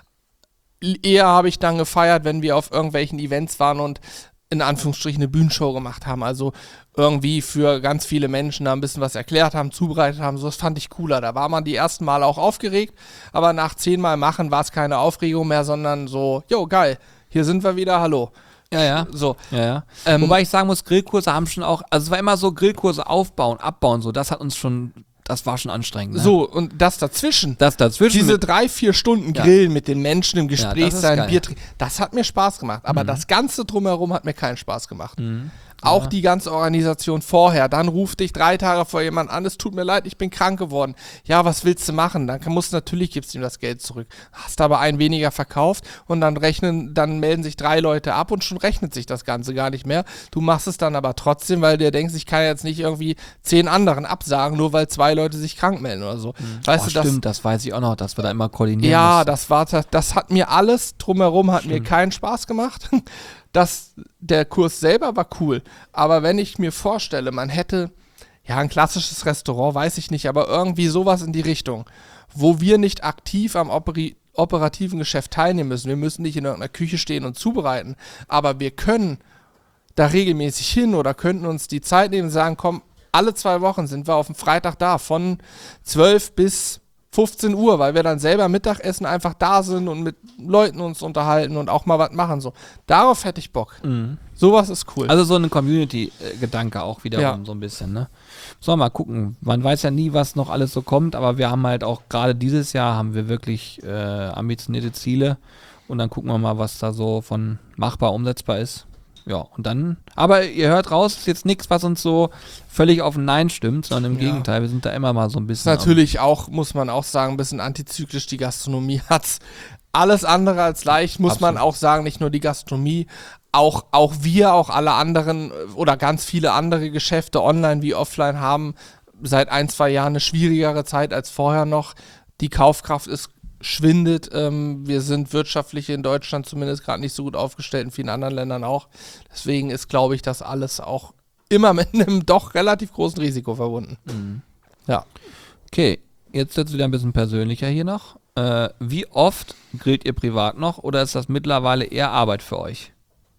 Eher habe ich dann gefeiert, wenn wir auf irgendwelchen Events waren und in Anführungsstrichen eine Bühnenshow gemacht haben. Also irgendwie für ganz viele Menschen da ein bisschen was erklärt haben, zubereitet haben. So, das fand ich cooler. Da war man die ersten Mal auch aufgeregt, aber nach zehnmal machen war es keine Aufregung mehr, sondern so, jo, geil, hier sind wir wieder, hallo. Ja, ja. So. Ja, ja. Ähm, Wobei ich sagen muss, Grillkurse haben schon auch, also es war immer so Grillkurse aufbauen, abbauen, so, das hat uns schon, das war schon anstrengend. Ne? So, und das dazwischen. Das dazwischen. Diese mit, drei, vier Stunden Ja. Grillen mit den Menschen im Gespräch das ist sein, geil. Bier trinken, das hat mir Spaß gemacht. Aber das Ganze drumherum hat mir keinen Spaß gemacht. Mhm. Auch Ja. die ganze Organisation vorher. Dann ruft dich drei Tage vor jemand an, es tut mir leid, ich bin krank geworden. Ja, was willst du machen? Dann musst natürlich, gibst du ihm das Geld zurück. Hast aber einen weniger verkauft und dann rechnen, dann melden sich drei Leute ab und schon rechnet sich das Ganze gar nicht mehr. Du machst es dann aber trotzdem, weil du denkst, ich kann jetzt nicht irgendwie zehn anderen absagen, nur weil zwei Leute sich krank melden oder so. Weißt oh, du, das, stimmt, das weiß ich auch noch, dass wir da immer koordinieren ja, mussten. das war, das, das hat mir alles drumherum, hat mir Stimmt. keinen Spaß gemacht. Das, der Kurs selber war cool, aber wenn ich mir vorstelle, man hätte, ja, ein klassisches Restaurant, weiß ich nicht, aber irgendwie sowas in die Richtung, wo wir nicht aktiv am Operi- operativen Geschäft teilnehmen müssen. Wir müssen nicht in irgendeiner Küche stehen und zubereiten, aber wir können da regelmäßig hin oder könnten uns die Zeit nehmen und sagen, komm, alle zwei Wochen sind wir auf dem Freitag da, von zwölf bis fünfzehn Uhr, weil wir dann selber Mittagessen einfach da sind und mit Leuten uns unterhalten und auch mal was machen. So. Darauf hätte ich Bock. Mhm. Sowas ist cool. Also so ein Community-Gedanke auch wiederum Ja. so ein bisschen, ne? So, mal gucken. Man weiß ja nie, was noch alles so kommt, aber wir haben halt auch gerade dieses Jahr haben wir wirklich äh, ambitionierte Ziele und dann gucken wir mal, was da so von machbar, umsetzbar ist. Ja, und dann, aber ihr hört raus, ist jetzt nichts, was uns so völlig auf ein Nein stimmt, sondern im Ja. Gegenteil, wir sind da immer mal so ein ist bisschen. natürlich auch, muss man auch sagen, ein bisschen antizyklisch. Die Gastronomie hat's alles andere als leicht, muss man Absolut. auch sagen, nicht nur die Gastronomie, auch, auch wir, auch alle anderen äh, oder ganz viele andere Geschäfte online wie offline haben seit ein, zwei Jahren eine schwierigere Zeit als vorher noch. Die Kaufkraft ist schwindet. Ähm, wir sind wirtschaftlich in Deutschland zumindest gerade nicht so gut aufgestellt, in vielen anderen Ländern auch. Deswegen ist, glaube ich, das alles auch immer mit einem doch relativ großen Risiko verbunden. Mhm. Ja. Okay, jetzt wird es wieder ein bisschen persönlicher hier noch. Äh, wie oft grillt ihr privat noch oder ist das mittlerweile eher Arbeit für euch?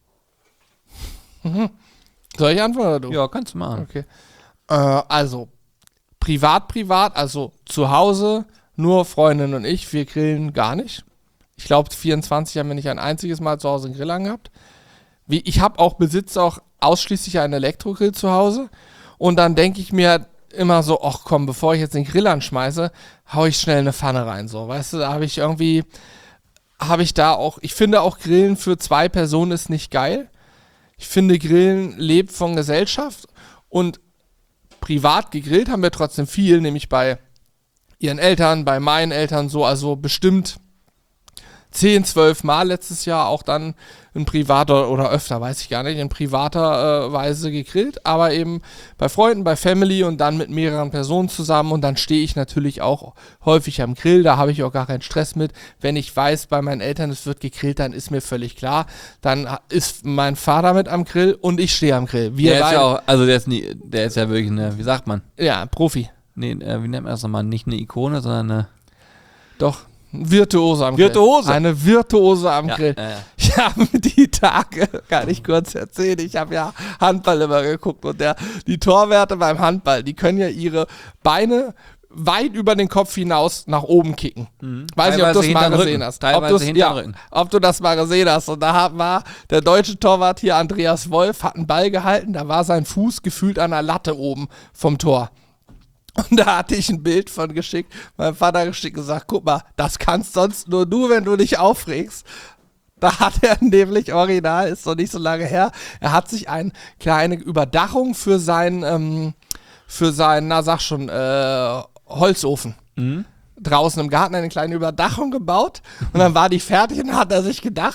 Soll ich antworten oder du? Ja, kannst du machen. Okay. Äh, also, privat, privat, also zu Hause, nur Freundin und ich, wir grillen gar nicht. Ich glaube, vierundzwanzig haben wir nicht ein einziges Mal zu Hause einen Grill angehabt. Wie, ich habe auch, besitze auch ausschließlich einen Elektrogrill zu Hause. Und dann denke ich mir immer so, ach komm, bevor ich jetzt den Grill anschmeiße, hau ich schnell eine Pfanne rein. So, weißt du, da habe ich irgendwie, habe ich da auch, ich finde auch Grillen für zwei Personen ist nicht geil. Ich finde, Grillen lebt von Gesellschaft und privat gegrillt haben wir trotzdem viel, nämlich bei ihren Eltern, bei meinen Eltern so, also bestimmt zehn, zwölf Mal letztes Jahr auch dann in privater oder öfter, weiß ich gar nicht, in privater äh, Weise gegrillt, aber eben bei Freunden, bei Family und dann mit mehreren Personen zusammen und dann stehe ich natürlich auch häufig am Grill, da habe ich auch gar keinen Stress mit. Wenn ich weiß, bei meinen Eltern, es wird gegrillt, dann ist mir völlig klar, dann ist mein Vater mit am Grill und ich stehe am Grill. Wir Der ist beide, ja auch, also der ist nie, der ist ja wirklich eine, wie sagt man? ja, Profi. Nee, äh, wie nennt man das nochmal? Nicht eine Ikone, sondern eine Doch, Virtuose am Virtuose. Grill. Eine Virtuose am Ja, Grill. ja, ja. Ich habe die Tage, kann ich kurz erzählen, ich habe ja Handball immer geguckt und der, die Torwärter beim Handball, die können ja ihre Beine weit über den Kopf hinaus nach oben kicken. Mhm. Weiß nicht, ob du das mal hinterm gesehen Rücken. hast. Teilweise ob, du's- hinterm ja, Rücken. ob du das mal gesehen hast. Und da war der deutsche Torwart hier, Andreas Wolf, hat einen Ball gehalten, da war sein Fuß gefühlt an der Latte oben vom Tor. Und da hatte ich ein Bild von geschickt, meinem Vater geschickt und gesagt, guck mal, das kannst sonst nur du, wenn du dich aufregst. Da hat er nämlich original, ist noch nicht so lange her, er hat sich eine kleine Überdachung für seinen, ähm, für seinen, na sag schon, äh, Holzofen. Mhm. Draußen im Garten eine kleine Überdachung gebaut und dann war die fertig und dann hat er sich gedacht,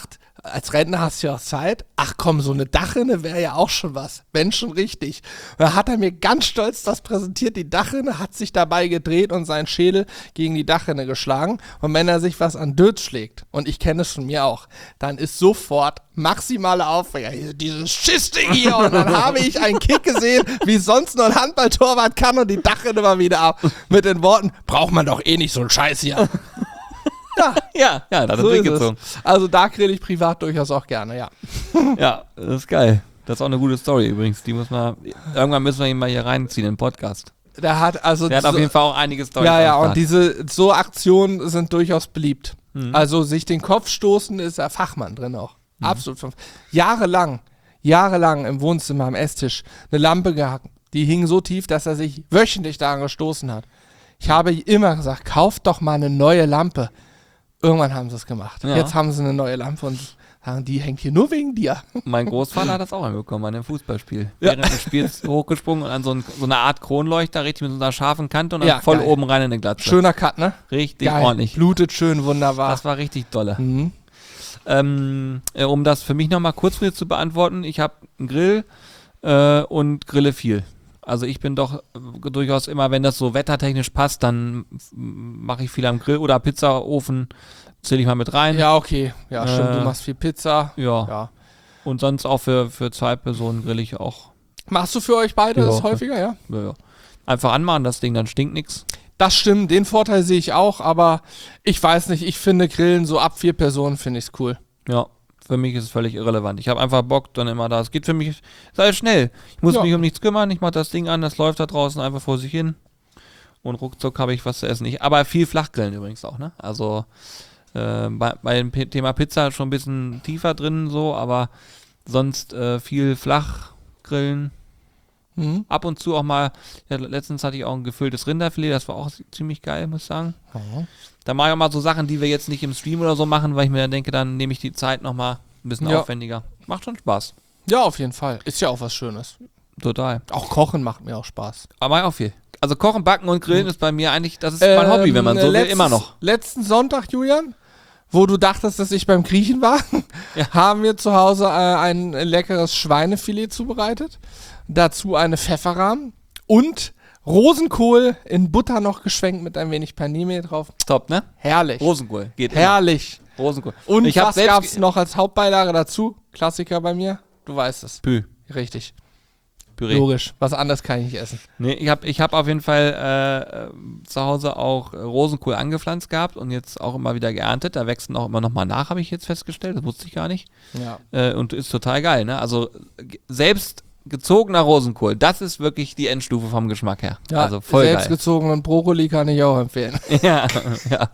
als Rentner hast du ja auch Zeit. Ach komm, so eine Dachrinne wäre ja auch schon was. Wenn schon richtig. Und da hat er mir ganz stolz das präsentiert. Die Dachrinne hat sich dabei gedreht und seinen Schädel gegen die Dachrinne geschlagen. Und wenn er sich was an Dirt schlägt, und ich kenne es von mir auch, dann ist sofort maximale Aufregung. Dieses Schissding hier. Und dann habe ich einen Kick gesehen, wie sonst nur ein Handballtorwart kann, und die Dachrinne war wieder ab. Mit den Worten, braucht man doch eh nicht so einen Scheiß hier. Ja, ja, ja, das So ist ist weggezogen. es. Also da grill ich privat durchaus auch gerne, ja. Ja, das ist geil. Das ist auch eine gute Story übrigens. Die muss man, irgendwann müssen wir ihn mal hier reinziehen in den Podcast. Der hat also Der hat so, auf jeden Fall auch einige Storys. ja, ja, am und Start. diese so Aktionen sind durchaus beliebt. Mhm. Also sich den Kopf stoßen, ist der Fachmann drin auch. Mhm. Absolut. Jahrelang, jahrelang im Wohnzimmer am Esstisch eine Lampe gehabt. Die hing so tief, dass er sich wöchentlich daran gestoßen hat. Ich habe immer gesagt, kauft doch mal eine neue Lampe. Irgendwann haben sie es gemacht. Ja. Jetzt haben sie eine neue Lampe und sagen, die hängt hier nur wegen dir. Mein Großvater hat das auch hinbekommen bei einem Fußballspiel. Ja. Während des Spiels hochgesprungen und an so, ein, so eine Art Kronleuchter, richtig mit so einer scharfen Kante und dann Ja, voll geil. oben rein in den Glatze. Schöner Cut, ne? Richtig Geil. ordentlich. Blutet schön, wunderbar. Das war richtig dolle. Mhm. Ähm, äh, um das für mich nochmal kurzfristig zu beantworten, ich habe einen Grill äh, und grille viel. Also ich bin doch äh, durchaus immer, wenn das so wettertechnisch passt, dann mache ich viel am Grill oder Pizzaofen, zähle ich mal mit rein. Ja, okay. Ja, stimmt. Du Äh, machst viel Pizza. Ja. Ja. Und sonst auch für, für zwei Personen grill ich auch. Machst du für euch beide Ja. das häufiger, ja? Ja, ja. Einfach anmachen, das Ding, dann stinkt nichts. Das stimmt, den Vorteil sehe ich auch, aber ich weiß nicht, ich finde Grillen so ab vier Personen finde ich es cool. Ja, für mich ist es völlig irrelevant. Ich habe einfach Bock, dann immer da. Es geht für mich, ist alles schnell. Ich muss Ja. mich um nichts kümmern, ich mache das Ding an, das läuft da draußen einfach vor sich hin. Und ruckzuck habe ich was zu essen. Ich, aber viel Flachgrillen übrigens auch, ne? Also äh, bei, bei dem P- Thema Pizza schon ein bisschen tiefer drin so, aber sonst äh, viel Flachgrillen. Mhm. Ab und zu auch mal, ja, letztens hatte ich auch ein gefülltes Rinderfilet, das war auch ziemlich geil, muss ich sagen. Mhm. Da mache ich auch mal so Sachen, die wir jetzt nicht im Stream oder so machen, weil ich mir dann denke, dann nehme ich die Zeit nochmal ein bisschen Ja. aufwendiger. Macht schon Spaß. Ja, auf jeden Fall. Ist ja auch was Schönes. Total. Auch Kochen macht mir auch Spaß. Aber auch viel. Also Kochen, Backen und Grillen ist bei mir eigentlich, das ist mein Hobby, wenn man so will, letztes- immer noch. Letzten Sonntag, Julian, wo du dachtest, dass ich beim Griechen war, Ja. haben wir zu Hause äh, ein leckeres Schweinefilet zubereitet. Dazu eine Pfefferrahm und Rosenkohl in Butter noch geschwenkt mit ein wenig Paniermehl drauf. Top, ne? Herrlich. Rosenkohl. Geht Herrlich. immer. Rosenkohl. Und ich hab was selbst gab's ge- noch als Hauptbeilage dazu? Klassiker bei mir. Du weißt es. Pü. Richtig. Püree. Logisch. Was anderes kann ich nicht essen. Nee, ich habe ich hab auf jeden Fall äh, äh, zu Hause auch äh, Rosenkohl angepflanzt gehabt und jetzt auch immer wieder geerntet. Da wächst auch immer noch mal nach, habe ich jetzt festgestellt. Das wusste ich gar nicht. Ja. Äh, und ist total geil, ne? Also g- selbst gezogener Rosenkohl, das ist wirklich die Endstufe vom Geschmack her. Ja, also voll geil. selbstgezogenen Brokkoli kann ich auch empfehlen. ja, ja.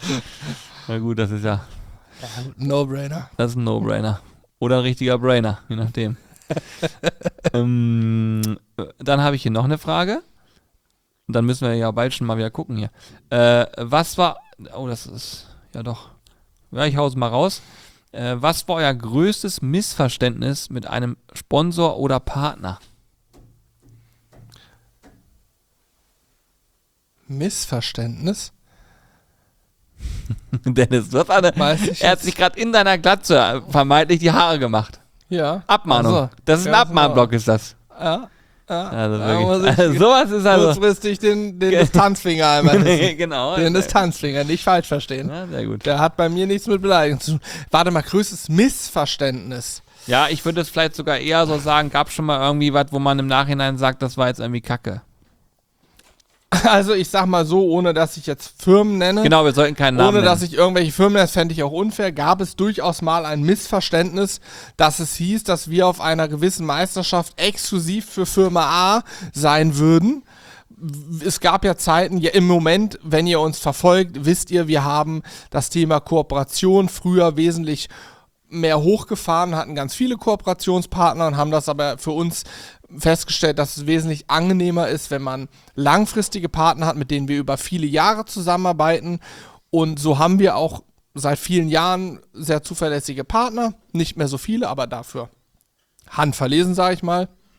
Na gut, das ist ja, No-brainer. das ist ein No-Brainer. Oder ein richtiger Brainer, je nachdem. ähm, dann habe ich hier noch eine Frage. Und dann müssen wir ja bald schon mal wieder gucken hier. Äh, was war, oh, das ist, ja doch. Ja, ich hau es mal raus. Äh, was war euer größtes Missverständnis mit einem Sponsor oder Partner? Missverständnis? Dennis, du hast eine, Weiß ich er hat jetzt. sich gerade in deiner Glatze vermeintlich die Haare gemacht. Ja. Abmahnung. Ach so. Das ist ein Ja, Abmahnblock, ist das. Ja. Ja. Also Da wirklich. muss ich Also sowas ist also. kurzfristig den, den Distanzfinger einmal Nee, genau. den Distanzfinger, nicht falsch verstehen. Ja, sehr gut. Der hat bei mir nichts mit Beleidigung zu tun. Warte mal, größtes Missverständnis. Ja, ich würde es vielleicht sogar eher so sagen, gab es schon mal irgendwie was, wo man im Nachhinein sagt, das war jetzt irgendwie Kacke. Also ich sag mal so, ohne dass ich jetzt Firmen nenne, Genau, wir sollten keinen Namen ohne nennen. dass ich irgendwelche Firmen nenne, das fände ich auch unfair, gab es durchaus mal ein Missverständnis, dass es hieß, dass wir auf einer gewissen Meisterschaft exklusiv für Firma A sein würden. Es gab ja Zeiten, ja im Moment, wenn ihr uns verfolgt, wisst ihr, wir haben das Thema Kooperation früher wesentlich mehr hochgefahren, hatten ganz viele Kooperationspartner und haben das aber für uns festgestellt, dass es wesentlich angenehmer ist, wenn man langfristige Partner hat, mit denen wir über viele Jahre zusammenarbeiten. Und so haben wir auch seit vielen Jahren sehr zuverlässige Partner. Nicht mehr so viele, aber dafür handverlesen, sage ich mal.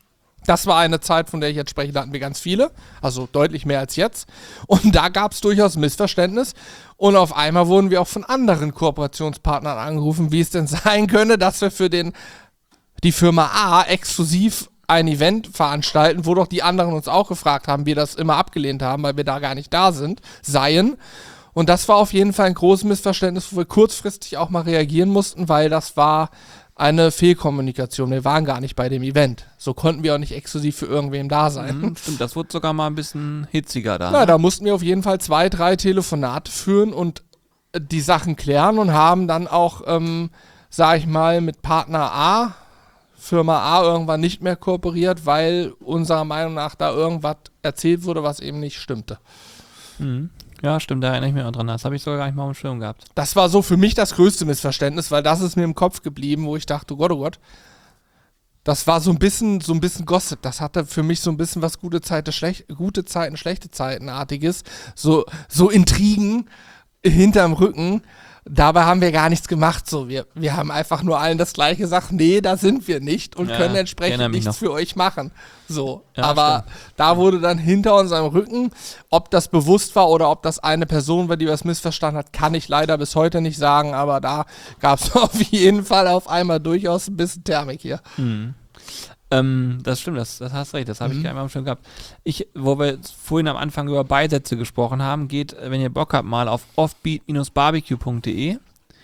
Das war eine Zeit, von der ich jetzt spreche, da hatten wir ganz viele, also deutlich mehr als jetzt. Und da gab es durchaus Missverständnis. Und auf einmal wurden wir auch von anderen Kooperationspartnern angerufen, wie es denn sein könne, dass wir für den, die Firma A exklusiv ein Event veranstalten, wo doch die anderen uns auch gefragt haben, wir das immer abgelehnt haben, weil wir da gar nicht da sind, seien. Und das war auf jeden Fall ein großes Missverständnis, wo wir kurzfristig auch mal reagieren mussten, weil das war eine Fehlkommunikation. Wir waren gar nicht bei dem Event. So konnten wir auch nicht exklusiv für irgendwem da sein. Mhm, stimmt, das wurde sogar mal ein bisschen hitziger da. Na, ne? da mussten wir auf jeden Fall zwei, drei Telefonate führen und äh, die Sachen klären und haben dann auch, ähm, sag ich mal, mit Partner A, Firma A irgendwann nicht mehr kooperiert, weil unserer Meinung nach da irgendwas erzählt wurde, was eben nicht stimmte. Mhm. Ja, stimmt, da erinnere ich mich auch dran. Das habe ich sogar gar nicht mal auf dem Schirm gehabt. Das war so für mich das größte Missverständnis, weil das ist mir im Kopf geblieben, wo ich dachte, oh Gott, oh Gott. Das war so ein bisschen, so ein bisschen Gossip. Das hatte für mich so ein bisschen was gute Zeiten, schlecht, gute Zeiten, schlechte Zeitenartiges. So, so Intrigen hinterm Rücken. Dabei haben wir gar nichts gemacht. So, wir, wir haben einfach nur allen das Gleiche gesagt. Nee, da sind wir nicht und Ja, können erinnere entsprechend mich nichts noch. für euch machen. So, Ja, aber da wurde dann hinter unserem Rücken, ob das bewusst war oder ob das eine Person war, die was missverstanden hat, kann ich leider bis heute nicht sagen. Aber da gab es auf jeden Fall auf einmal durchaus ein bisschen Thermik hier. Mhm. Ähm, das stimmt, das, das hast recht, das habe Mhm. ich gar nicht mal schon gehabt. Ich, wo wir vorhin am Anfang über Beisätze gesprochen haben, geht, äh, wenn ihr Bock habt, mal auf offbeat barbecue punkt de,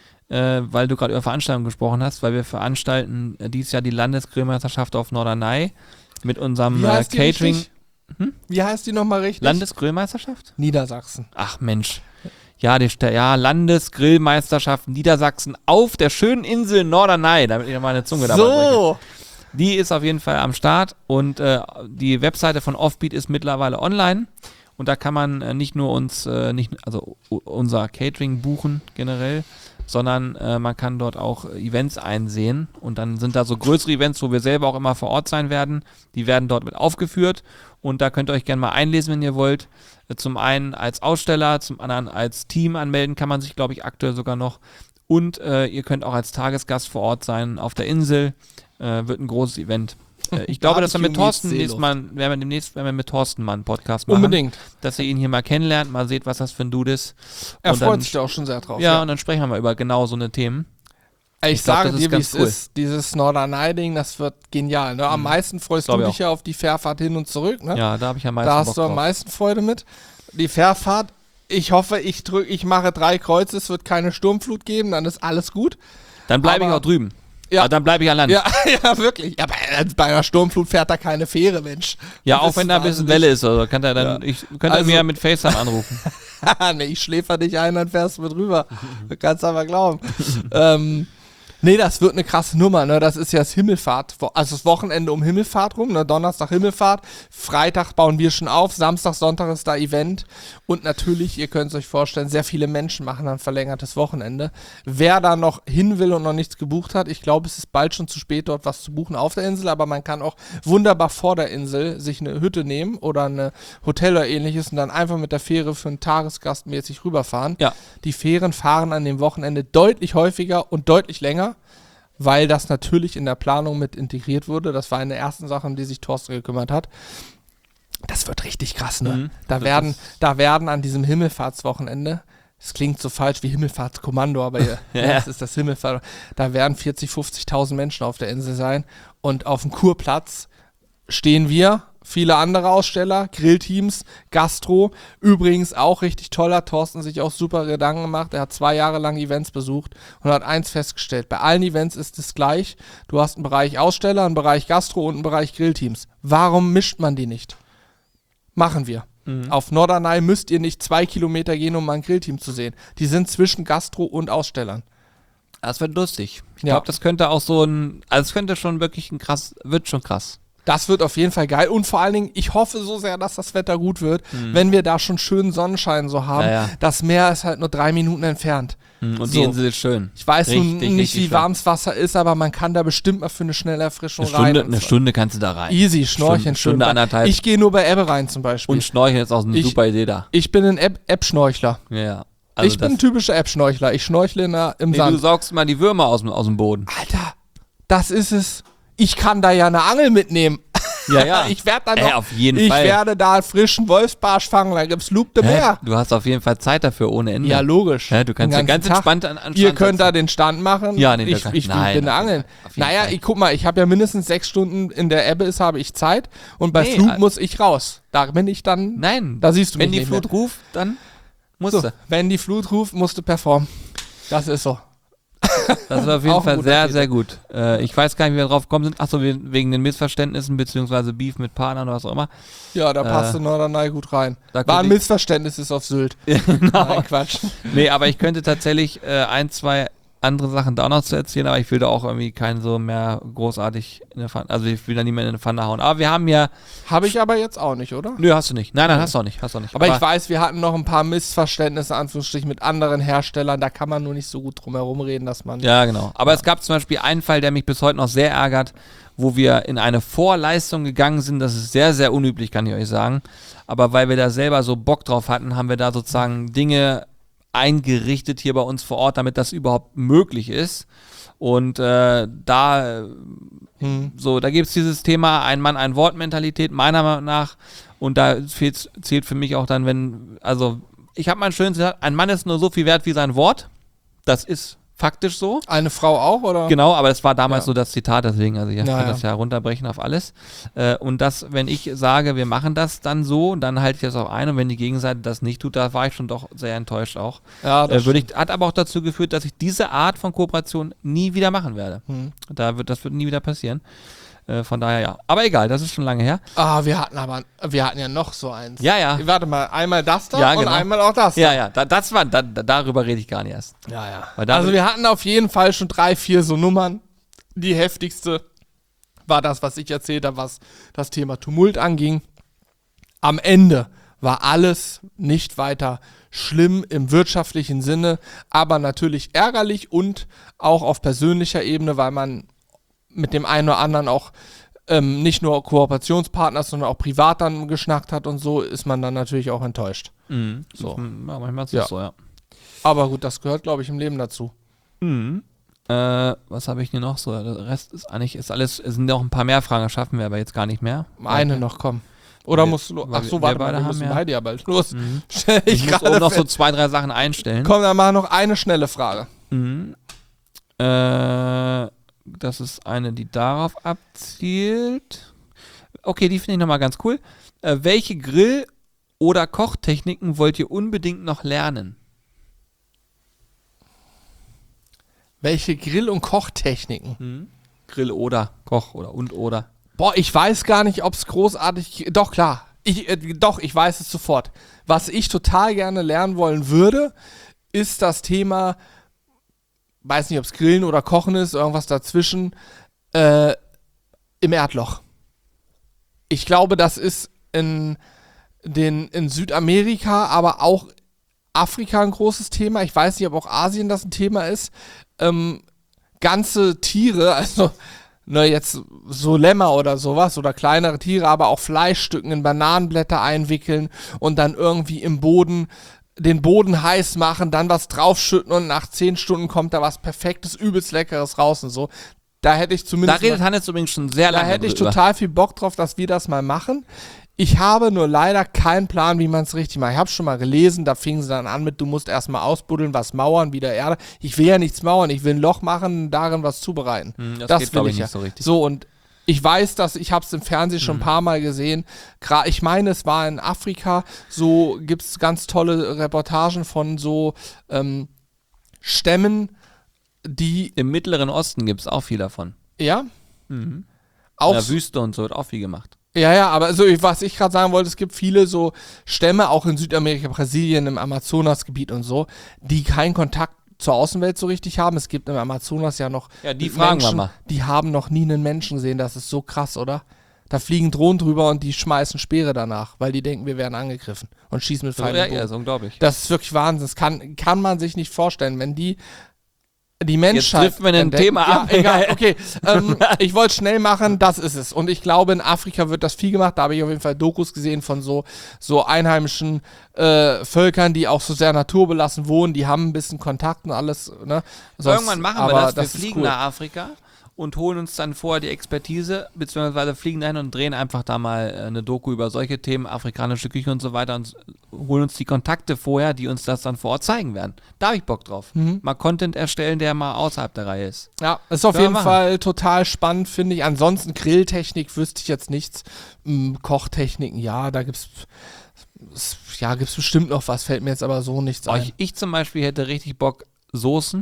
äh, weil du gerade über Veranstaltungen gesprochen hast, weil wir veranstalten äh, dieses Jahr die Landesgrillmeisterschaft auf Norderney mit unserem Wie äh, heißt die Catering. richtig? Wie heißt die nochmal richtig? Landesgrillmeisterschaft? Niedersachsen. Ach Mensch. Ja, die Sta- ja, Landesgrillmeisterschaft Niedersachsen auf der schönen Insel Norderney, damit ich noch meine Zunge dabei breche. So, Die ist auf jeden Fall am Start und äh, die Webseite von Offbeat ist mittlerweile online und da kann man äh, nicht nur uns, äh, nicht, also u- unser Catering buchen generell, sondern äh, man kann dort auch Events einsehen und dann sind da so größere Events, wo wir selber auch immer vor Ort sein werden, die werden dort mit aufgeführt und da könnt ihr euch gerne mal einlesen, wenn ihr wollt. Äh, zum einen als Aussteller, zum anderen als Team anmelden kann man sich, glaube ich, aktuell sogar noch und äh, ihr könnt auch als Tagesgast vor Ort sein auf der Insel. Äh, wird ein großes Event. Äh, ich glaube, dass wir mit Barbecue Thorsten meets demnächst mal, werden wir demnächst werden wir mit Thorsten mal einen Podcast machen. unbedingt. Dass ihr ihn hier mal kennenlernt, mal seht, was das für ein Dude ist. Er Und freut dann, sich da auch schon sehr drauf. ja, und dann sprechen wir mal über genau so eine Themen. Ich, ich glaub, sage das ist dir, wie ganz es cool. ist, dieses Norderney-Ding, das wird genial. Ne? Am Mhm. meisten freust Glaub du ich dich ja auf die Fährfahrt hin und zurück. Ne? Ja, da habe ich am meisten da Bock hast du am drauf. meisten Freude mit. Die Fährfahrt, ich hoffe, ich drück, ich mache drei Kreuze, es wird keine Sturmflut geben, dann ist alles gut. Dann bleibe ich aber- auch drüben. Ja. Ja. Dann bleibe ich an Land. Ja, ja, wirklich. Ja, bei, bei einer Sturmflut fährt da keine Fähre, Mensch. Ja, Das auch ist wenn da ein bisschen wahnsinnig. Welle ist, also könnt ihr dann, Ja. ich könnt ihr Also- mir mit FaceTime anrufen. nee, ich schläfer dich ein, dann fährst du mit rüber. Du kannst aber glauben. ähm, nee, das wird eine krasse Nummer, ne? Das ist ja das Himmelfahrt, also das Wochenende um Himmelfahrt rum, ne? Donnerstag Himmelfahrt, Freitag bauen wir schon auf, Samstag, Sonntag ist da Event und natürlich, ihr könnt es euch vorstellen, sehr viele Menschen machen dann verlängertes Wochenende. Wer da noch hin will und noch nichts gebucht hat, ich glaube, es ist bald schon zu spät, dort was zu buchen auf der Insel, aber man kann auch wunderbar vor der Insel sich eine Hütte nehmen oder ein Hotel oder ähnliches und dann einfach mit der Fähre für einen Tagesgast mäßig rüberfahren. Ja. Die Fähren fahren an dem Wochenende deutlich häufiger und deutlich länger, weil das natürlich in der Planung mit integriert wurde. Das war eine der ersten Sachen, um die sich Thorsten gekümmert hat. Das wird richtig krass, ne? Mhm. Da, Das werden, ist- da werden an diesem Himmelfahrtswochenende, es klingt so falsch wie Himmelfahrtskommando, aber ja, Ja, ja, ja. es ist das Himmelfahrt. Da werden vierzig, fünfzigtausend Menschen auf der Insel sein und auf dem Kurplatz stehen wir, viele andere Aussteller, Grillteams, Gastro, übrigens auch richtig toller, Thorsten sich auch super Gedanken gemacht, er hat zwei Jahre lang Events besucht und hat eins festgestellt, bei allen Events ist es gleich, du hast einen Bereich Aussteller, einen Bereich Gastro und einen Bereich Grillteams. Warum mischt man die nicht? Machen wir. Mhm. Auf Norderney müsst ihr nicht zwei Kilometer gehen, um mal ein Grillteam zu sehen. Die sind zwischen Gastro und Ausstellern. Das wird lustig. Ich Ja. glaube, das könnte auch so ein, also es könnte schon wirklich ein krass, wird schon krass. Das wird auf jeden Fall geil und vor allen Dingen, ich hoffe so sehr, dass das Wetter gut wird, wenn wir da schon schönen Sonnenschein so haben. Ja, ja. Das Meer ist halt nur drei Minuten entfernt. Und So. die Insel ist schön. Ich weiß nun Richtig, nicht, richtig wie schön. warmes Wasser ist, aber man kann da bestimmt mal für eine schnelle Erfrischung Eine Stunde, rein. eine Stunde kannst du da rein. Easy, Schnorcheln, Stunde, Stunde schön. anderthalb. Ich gehe nur bei Ebbe rein zum Beispiel. Und Schnorcheln ist auch eine Ich- super Idee da. ich bin ein App- App-Schnorchler. Ja, ja. Also ich bin ein das, typischer App-Schnorchler. Ich schnorchle in der, im nee, du Sand. saugst mal die Würmer aus dem, aus dem Boden. Alter, das ist es. Ich kann da ja eine Angel mitnehmen. Ja, ja. Ich werde dann Ey, noch, auf jeden ich Fall. werde da einen frischen Wolfsbarsch fangen, dann gibt's Loop de Hä? Meer. Du hast auf jeden Fall Zeit dafür ohne Ende. Ja, logisch. Ja, du kannst ja Den ganz ganzen Tag. entspannt an, an Ihr Strand könnt da setzen. den Stand machen. Ja, nee, ich, das- ich nein, bin auf jeden angeln. Fall, auf jeden Naja, Fall. ich guck mal, ich habe ja mindestens sechs Stunden in der Ebbe ist, habe ich Zeit und bei Nee, Flut äh, muss ich raus. Da bin ich dann. Nein. Da siehst du mich Wenn die nicht Flut mehr. ruft, dann musst So, du. wenn die Flut ruft, musst du performen. Das ist so. Das war auf jeden Auch ein Fall guter sehr, Titel. sehr gut. Äh, ich weiß gar nicht, wie wir drauf gekommen sind. Achso, wegen den Missverständnissen, beziehungsweise Beef mit Partnern oder was auch immer. Ja, da Äh, passt du Norderney gut rein. da War ein könnte ich- Missverständnis, ist auf Sylt. Genau. Nein, Quatsch. Nee, aber ich könnte tatsächlich äh, ein, zwei andere Sachen da auch noch zu erzählen, aber ich will da auch irgendwie keinen so mehr großartig in der Pfanne, also ich will da nicht mehr in eine Pfanne hauen. Aber wir haben ja, Habe ich aber jetzt auch nicht, oder? nö, hast du nicht. Nein, nein, hast du auch nicht, hast du auch nicht. Aber ich weiß, wir hatten noch ein paar Missverständnisse, Anführungsstrichen, mit anderen Herstellern. Da kann man nur nicht so gut drum herum reden, dass man. Ja, genau. Aber es gab zum Beispiel einen Fall, der mich bis heute noch sehr ärgert, wo wir in eine Vorleistung gegangen sind. Das ist sehr, sehr unüblich, kann ich euch sagen. Aber weil wir da selber so Bock drauf hatten, haben wir da sozusagen Dinge eingerichtet hier bei uns vor Ort, damit das überhaupt möglich ist. Und äh, da, Hm. so, da gibt es dieses Thema Ein-Mann-Ein-Wort-Mentalität, meiner Meinung nach. Und da zählt, zählt für mich auch dann, wenn, also ich habe mal ein schönes Zitat, ein Mann ist nur so viel wert wie sein Wort. Das ist faktisch so. Eine Frau auch, oder? Genau, aber es war damals Ja. so das Zitat, deswegen, also ich Ja, kann ja. das ja runterbrechen auf alles. Äh, und das, wenn ich sage, wir machen das dann so, dann halte ich das auch ein und wenn die Gegenseite das nicht tut, da war ich schon doch sehr enttäuscht auch. Ja, das Äh, würde ich, hat aber auch dazu geführt, dass ich diese Art von Kooperation nie wieder machen werde. Hm. Da wird, das wird nie wieder passieren. Äh, von daher ja. Aber egal, das ist schon lange her. Ah, wir hatten aber, wir hatten ja noch so eins. Ja, ja. Warte mal, einmal das da Ja, und genau. einmal auch das da. Ja, ja, da, das war, da, da, darüber rede ich gar nicht erst. Ja, ja. Weil da Also will- wir hatten auf jeden Fall schon drei, vier so Nummern. Die heftigste war das, was ich erzählt habe, was das Thema Tumult anging. Am Ende war alles nicht weiter schlimm im wirtschaftlichen Sinne, aber natürlich ärgerlich und auch auf persönlicher Ebene, weil man mit dem einen oder anderen auch ähm, nicht nur Kooperationspartner, sondern auch privat dann geschnackt hat und so, ist man dann natürlich auch enttäuscht. Mhm. So. Ja, manchmal ist es Ja. so, ja. Aber gut, das gehört, glaube ich, im Leben dazu. Mhm. Äh, was habe ich hier noch so? Der Rest ist eigentlich, ist alles, es sind noch ein paar mehr Fragen, das schaffen wir aber jetzt gar nicht mehr. Eine Okay. noch, komm. Oder Wir- musst du, weil ach so, wir warte beide mal, wir haben müssen ja- beide ja bald los. Mhm. Stell Ich muss gerade oben noch so fest. zwei, drei Sachen einstellen. Komm, dann mach noch eine schnelle Frage. Mhm. Äh, das ist eine, die darauf abzielt. Okay, die finde ich nochmal ganz cool. Äh, welche Grill- oder Kochtechniken wollt ihr unbedingt noch lernen? Welche Grill- und Kochtechniken? Mhm. Grill oder Koch oder und oder. Boah, ich weiß gar nicht, ob es großartig. Doch, klar. Ich, äh, doch, ich weiß es sofort. Was ich total gerne lernen wollen würde, ist das Thema, weiß nicht, ob es Grillen oder Kochen ist, irgendwas dazwischen, äh, im Erdloch. Ich glaube, das ist in, den, in Südamerika, aber auch Afrika ein großes Thema. Ich weiß nicht, ob auch Asien das ein Thema ist. Ähm, ganze Tiere, also ne, jetzt so Lämmer oder sowas oder kleinere Tiere, aber auch Fleischstücken in Bananenblätter einwickeln und dann irgendwie im Boden den Boden heiß machen, dann was draufschütten und nach zehn Stunden kommt da was Perfektes, übelst Leckeres raus und so. Da hätte ich Da zumindest redet Hannes übrigens schon sehr da lange hätte ich drüber. total viel Bock drauf, dass wir das mal machen. Ich habe nur leider keinen Plan, wie man es richtig macht. Ich habe schon mal gelesen, da fingen sie dann an mit, du musst erstmal ausbuddeln, was mauern, wieder Erde. Ich will ja nichts mauern, ich will ein Loch machen, darin was zubereiten. Hm, das das geht, will glaub ich ich, ja. nicht so richtig. So, und ich weiß, dass ich habe es im Fernsehen schon ein paar Mal gesehen. Gra ich meine, es war in Afrika, so gibt es ganz tolle Reportagen von so ähm, Stämmen, die, Im Mittleren Osten gibt es auch viel davon. ja, Mhm. auch In der so- Wüste und so wird auch viel gemacht. Ja, ja, aber so, ich- was ich gerade sagen wollte, es gibt viele so Stämme, auch in Südamerika, Brasilien, im Amazonasgebiet und so, die keinen Kontakt zur Außenwelt so richtig haben. Es gibt im Amazonas ja noch Ja, die fragen wir Menschen, mal. die haben noch nie einen Menschen gesehen. Das ist so krass, oder? Da fliegen Drohnen drüber und die schmeißen Speere danach, weil die denken, wir werden angegriffen und schießen mit So, Pfeilen. ja, und ja, Bogen. ist unglaublich. Das ist wirklich Wahnsinn. Das kann, kann man sich nicht vorstellen, wenn die die Menschheit. driften wir ein entdecken. Thema ja, ab. Egal, okay. ähm, ich wollte schnell machen, das ist es. Und ich glaube, in Afrika wird das viel gemacht. Da habe ich auf jeden Fall Dokus gesehen von so, so einheimischen äh, Völkern, die auch so sehr naturbelassen wohnen. Die haben ein bisschen Kontakt und alles. Ne? Sonst- Irgendwann machen wir aber das. Wir ist fliegen cool. nach Afrika und holen uns dann vorher die Expertise, beziehungsweise fliegen dahin und drehen einfach da mal äh, eine Doku über solche Themen, afrikanische Küche und so weiter und holen uns die Kontakte vorher, die uns das dann vor Ort zeigen werden. Da habe ich Bock drauf. Mhm. Mal Content erstellen, der mal außerhalb der Reihe ist. Ja, ist auf Können wir jeden machen. Fall total spannend, finde ich. Ansonsten Grilltechnik wüsste ich jetzt nichts. Hm, Kochtechniken, ja, da gibt's es- ja, gibt's bestimmt noch was, fällt mir jetzt aber so nichts Oh, ein. ich, ich zum Beispiel hätte richtig Bock, Soßen,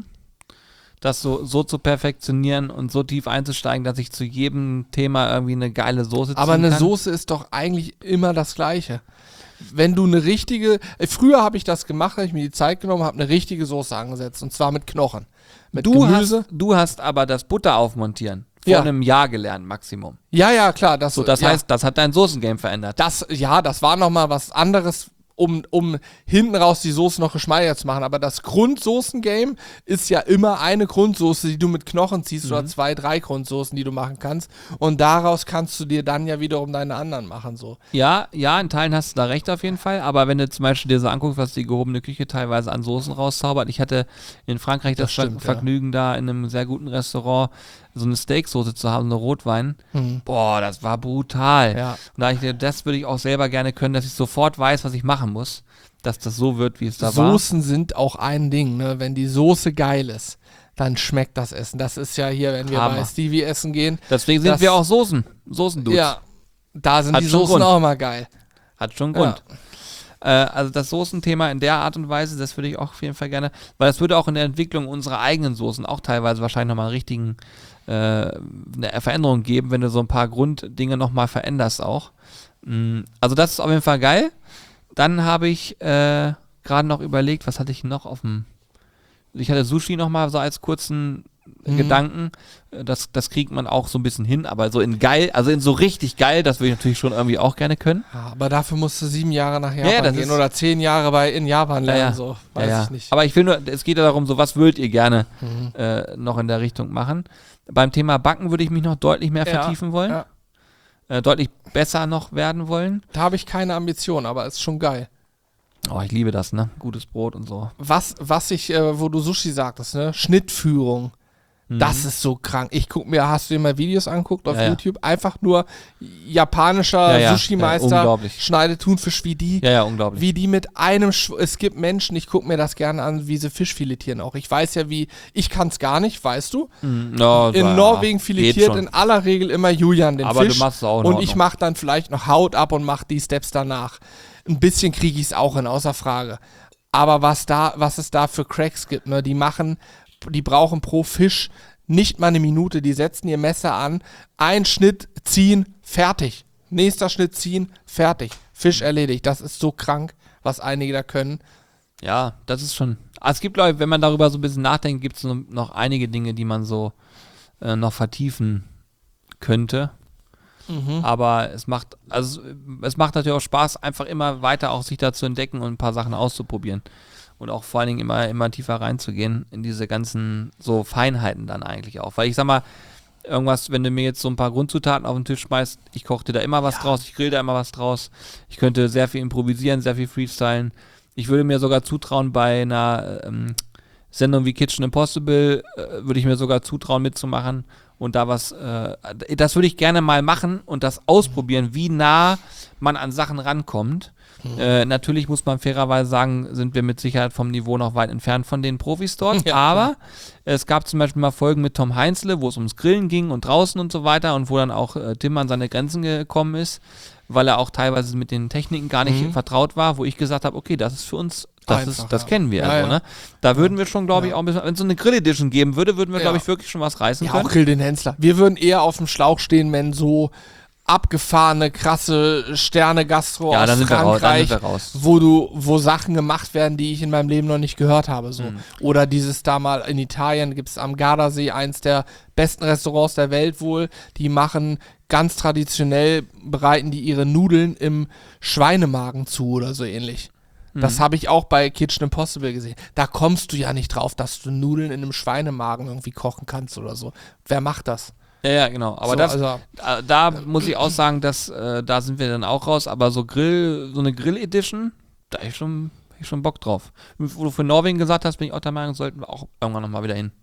das so, so zu perfektionieren und so tief einzusteigen, dass ich zu jedem Thema irgendwie eine geile Soße ziehen Aber eine kann. Soße ist doch eigentlich immer das Gleiche. Wenn du eine richtige, äh, früher habe ich das gemacht, habe ich mir die Zeit genommen, habe eine richtige Soße angesetzt und zwar mit Knochen. Mit Du Gemüse. hast, du hast aber das Butter aufmontieren vor Ja. einem Jahr gelernt, Maximum. Ja, ja, klar. Das, So, das ja, heißt, das hat dein Soßengame verändert. das, ja, das war nochmal was anderes, um, um hinten raus die Soße noch geschmeidiger zu machen. Aber das Grundsoßen-Game ist ja immer eine Grundsoße, die du mit Knochen ziehst oder zwei, drei Grundsoßen, die du machen kannst. Und daraus kannst du dir dann ja wiederum deine anderen machen. So. Ja, ja, in Teilen hast du da recht auf jeden Fall, aber wenn du zum Beispiel dir so anguckst, was die gehobene Küche teilweise an Soßen rauszaubert, ich hatte in Frankreich das, Das stimmt, Ver ja. Vergnügen, da in einem sehr guten Restaurant so eine Steaksoße zu haben, eine Rotwein. Mhm. Boah, das war brutal. Ja. Und da ich, das würde ich auch selber gerne können, dass ich sofort weiß, was ich machen muss, dass das so wird, wie es da war. Soßen sind auch ein Ding, ne? Wenn die Soße geil ist, dann schmeckt das Essen. Das ist ja hier, wenn wir Hammer. bei Stevie essen gehen. Deswegen sind das- wir auch Soßen, Soßendudes. Ja, da sind Hat die schon Soßen Grund. auch immer geil. Hat schon einen Grund. Äh, also das Soßenthema in der Art und Weise, das würde ich auch auf jeden Fall gerne, weil das würde auch in der Entwicklung unserer eigenen Soßen auch teilweise wahrscheinlich nochmal einen richtigen äh, eine Veränderung geben, wenn du so ein paar Grunddinge nochmal veränderst auch. Mm, Also das ist auf jeden Fall geil. Dann habe ich äh, gerade noch überlegt, was hatte ich noch auf dem, ich hatte Sushi nochmal so als kurzen Mhm. Gedanken. Äh, Das, das kriegt man auch so ein bisschen hin, aber so in geil, also in so richtig geil, das würde ich natürlich schon irgendwie auch gerne können. Ja, aber dafür musst du sieben Jahre nach Japan Ja, das gehen ist- oder zehn Jahre bei in Japan lernen. Ja, ja. So, weiß ja, ja. ich nicht. Aber ich will nur, es geht ja darum, so was würdet ihr gerne Mhm. äh, noch in der Richtung machen. Beim Thema Backen würde ich mich noch deutlich mehr Ja, vertiefen wollen. ja. Äh, deutlich besser noch werden wollen. Da habe ich keine Ambition, aber ist schon geil. Oh, ich liebe das, ne? Gutes Brot und so. Was, was ich, äh, wo du Sushi sagtest, ne? Schnittführung. Mhm. Das ist so krank. Ich guck mir, hast du dir mal Videos angeguckt auf Ja, ja. YouTube? Einfach nur japanischer Ja, ja. Sushi-Meister Ja, unglaublich. schneidet Thunfisch, wie die, Ja, ja, unglaublich. wie die mit einem, Schw es gibt Menschen, ich gucke mir das gerne an, wie sie Fisch filetieren auch. Ich weiß ja, wie, ich kann es gar nicht, weißt du? Mhm. No, In ja, Norwegen geht filetiert schon. in aller Regel immer Julian den Aber Fisch. du machst es auch in und Ordnung. ich mache dann vielleicht noch Haut ab und mache die Steps danach. Ein bisschen kriege ich es auch hin, außer Frage. Aber was da, was es da für Cracks gibt, ne? Die machen, die brauchen pro Fisch nicht mal eine Minute. Die setzen ihr Messer an, ein Schnitt ziehen, fertig. Nächster Schnitt ziehen, fertig. Fisch erledigt. Das ist so krank, was einige da können. Ja, das ist schon. Ah, Es gibt, glaube ich, wenn man darüber so ein bisschen nachdenkt, gibt es noch einige Dinge, die man so äh, noch vertiefen könnte. Mhm. Aber es macht, also es macht natürlich auch Spaß, einfach immer weiter auch sich da zu entdecken und ein paar Sachen auszuprobieren. Und auch vor allen Dingen immer, immer tiefer reinzugehen in diese ganzen so Feinheiten dann eigentlich auch. Weil ich sag mal, irgendwas, wenn du mir jetzt so ein paar Grundzutaten auf den Tisch schmeißt, ich koche dir da immer was draus, ich grill da immer was draus. Ich könnte sehr viel improvisieren, sehr viel freestylen. Ich würde mir sogar zutrauen, bei einer ähm, Sendung wie Kitchen Impossible äh, würde ich mir sogar zutrauen mitzumachen und da was, äh, das würde ich gerne mal machen und das ausprobieren, wie nah man an Sachen rankommt. Mhm. Äh, natürlich muss man fairerweise sagen, sind wir mit Sicherheit vom Niveau noch weit entfernt von den Profis dort, Ja, aber es gab zum Beispiel mal Folgen mit Tom Heinzle, wo es ums Grillen ging und draußen und so weiter und wo dann auch äh, Tim an seine Grenzen gekommen ist, weil er auch teilweise mit den Techniken gar nicht Mhm. vertraut war, wo ich gesagt habe, okay, das ist für uns, das, Einfach, ist, das ja. kennen wir. Ja, also, ja. ne? Da würden wir schon, glaube ich, Ja. auch ein bisschen, wenn es so eine Grill-Edition geben würde, würden wir, Ja. glaube ich, wirklich schon was reißen Ja, können. auch Grill den Hensler. Wir würden eher auf dem Schlauch stehen, wenn so abgefahrene, krasse Sterne-Gastro Ja, aus dann sind, wir raus, dann Frankreich, sind wir raus. wo du, wo Sachen gemacht werden, die ich in meinem Leben noch nicht gehört habe. So. Mhm. Oder dieses da mal in Italien gibt es am Gardasee eins der besten Restaurants der Welt wohl. Die machen ganz traditionell, bereiten die ihre Nudeln im Schweinemagen zu oder so ähnlich. Das Mhm. habe ich auch bei Kitchen Impossible gesehen. Da kommst du ja nicht drauf, dass du Nudeln in einem Schweinemagen irgendwie kochen kannst oder so. Wer macht das? Ja, ja, genau. Aber so, das, also, da, da muss ich auch sagen, dass äh, da sind wir dann auch raus. Aber so Grill, so eine Grill-Edition, da hab ich schon, hab ich schon Bock drauf. Wo du für Norwegen gesagt hast, bin ich auch der Meinung, sollten wir auch irgendwann nochmal wieder hin.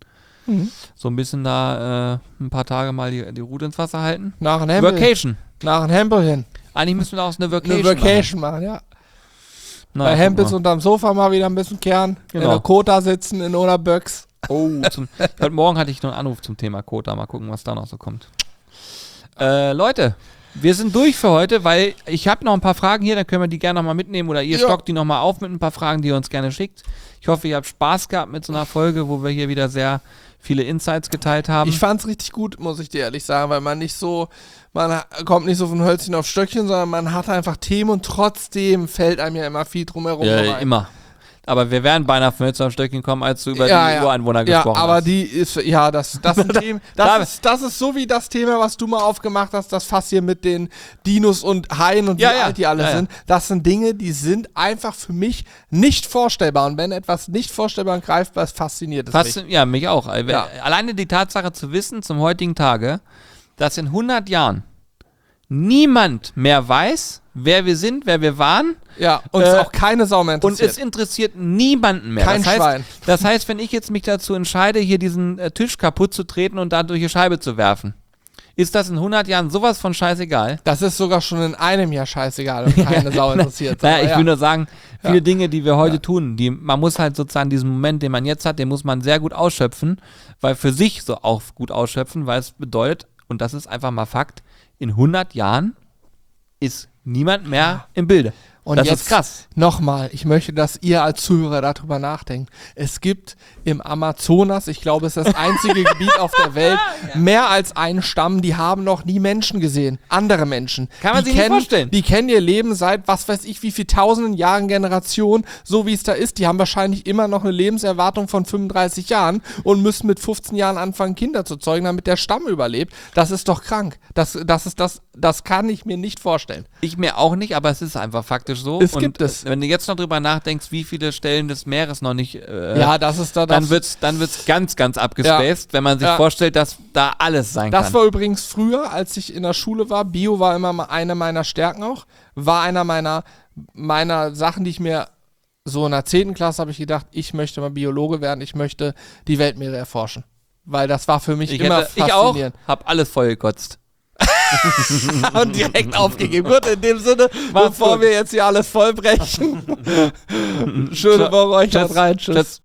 Mhm. So ein bisschen da äh, ein paar Tage mal die, die Route ins Wasser halten. Nach einem Hempel. Vacation. Nach einem Hempel hin. Eigentlich müssen wir daraus eine Vacation, Eine Vacation machen, ja. Na, Bei guck Hempels mal. unterm Sofa mal wieder ein bisschen Kern. Genau. In der Kota sitzen, in einer Böx. Oh, zum, heute Morgen hatte ich noch einen Anruf zum Thema Kota. Mal gucken, was da noch so kommt. Äh, Leute, wir sind durch für heute, weil ich habe noch ein paar Fragen hier, dann können wir die gerne nochmal mitnehmen oder ihr Ja. stockt die nochmal auf mit ein paar Fragen, die ihr uns gerne schickt. Ich hoffe, ihr habt Spaß gehabt mit so einer Folge, wo wir hier wieder sehr viele Insights geteilt haben. Ich fand's richtig gut, muss ich dir ehrlich sagen, weil man nicht so, man ha- kommt nicht so von Hölzchen auf Stöckchen, sondern man hat einfach Themen und trotzdem fällt einem ja immer viel drumherum ja, rein. immer. Aber wir wären beinahe auf Hölzer auf Stöckchen kommen, als du über Ja, die ja. Ureinwohner Ja, gesprochen aber hast. die ist, ja, das, das, sind Themen, Da- das, ist, das ist so wie das Thema, was du mal aufgemacht hast, das Fass hier mit den Dinos und Haien und Ja, wie ja. alt die alle Ja, ja. sind. Das sind Dinge, die sind einfach für mich nicht vorstellbar. Und wenn etwas nicht vorstellbar und greifbar ist, fasziniert es mich. Fast, ja, mich auch. Also, Ja. Alleine die Tatsache zu wissen, zum heutigen Tage, dass in hundert Jahren niemand mehr weiß, wer wir sind, wer wir waren. Ja, uns Äh, auch keine Sau mehr Und interessiert. es interessiert niemanden mehr. Kein das heißt, Schwein. Das heißt, wenn ich jetzt mich dazu entscheide, hier diesen äh, Tisch kaputt zu treten und da durch die Scheibe zu werfen, ist das in hundert Jahren sowas von scheißegal. Das ist sogar schon in einem Jahr scheißegal und keine Sau interessiert. Naja, Aber ich ja. will nur sagen, viele Ja. Dinge, die wir heute Ja. tun, die, man muss halt sozusagen diesen Moment, den man jetzt hat, den muss man sehr gut ausschöpfen, weil für sich so auch gut ausschöpfen, weil es bedeutet, und das ist einfach mal Fakt, in hundert Jahren ist niemand mehr im Bilde. Und das jetzt ist krass. Nochmal, ich möchte, dass ihr als Zuhörer darüber nachdenkt. Es gibt im Amazonas, ich glaube, es ist das einzige Gebiet auf der Welt, mehr als einen Stamm, die haben noch nie Menschen gesehen. Andere Menschen. Kann man die sich nicht kennen, vorstellen. Die kennen ihr Leben seit, was weiß ich, wie viel tausenden Jahren, Generationen, so wie es da ist. Die haben wahrscheinlich immer noch eine Lebenserwartung von fünfunddreißig Jahren und müssen mit fünfzehn Jahren anfangen, Kinder zu zeugen, damit der Stamm überlebt. Das ist doch krank. Das, das, ist das, das kann ich mir nicht vorstellen. Ich mir auch nicht, aber es ist einfach faktisch so. Es und gibt es. Wenn du jetzt noch drüber nachdenkst, wie viele Stellen des Meeres noch nicht, äh, Ja, das ist da das. dann wird's, dann wird's ganz, ganz abgespaced, wenn man sich Ja. vorstellt, dass da alles sein Das kann. war übrigens früher, als ich in der Schule war. Bio war immer mal eine meiner Stärken auch. War einer meiner, meiner Sachen, die ich mir so in der zehnten Klasse habe ich gedacht, ich möchte mal Biologe werden, ich möchte die Weltmeere erforschen. Weil das war für mich ich, immer hätte, ich auch, faszinierend. hab alles vollgekotzt. Und direkt aufgegeben. Gut, in dem Sinne, Macht's bevor gut. wir jetzt hier alles vollbrechen. Schöne Woche euch. Tschüss. Haut rein. Tschüss. Tschüss.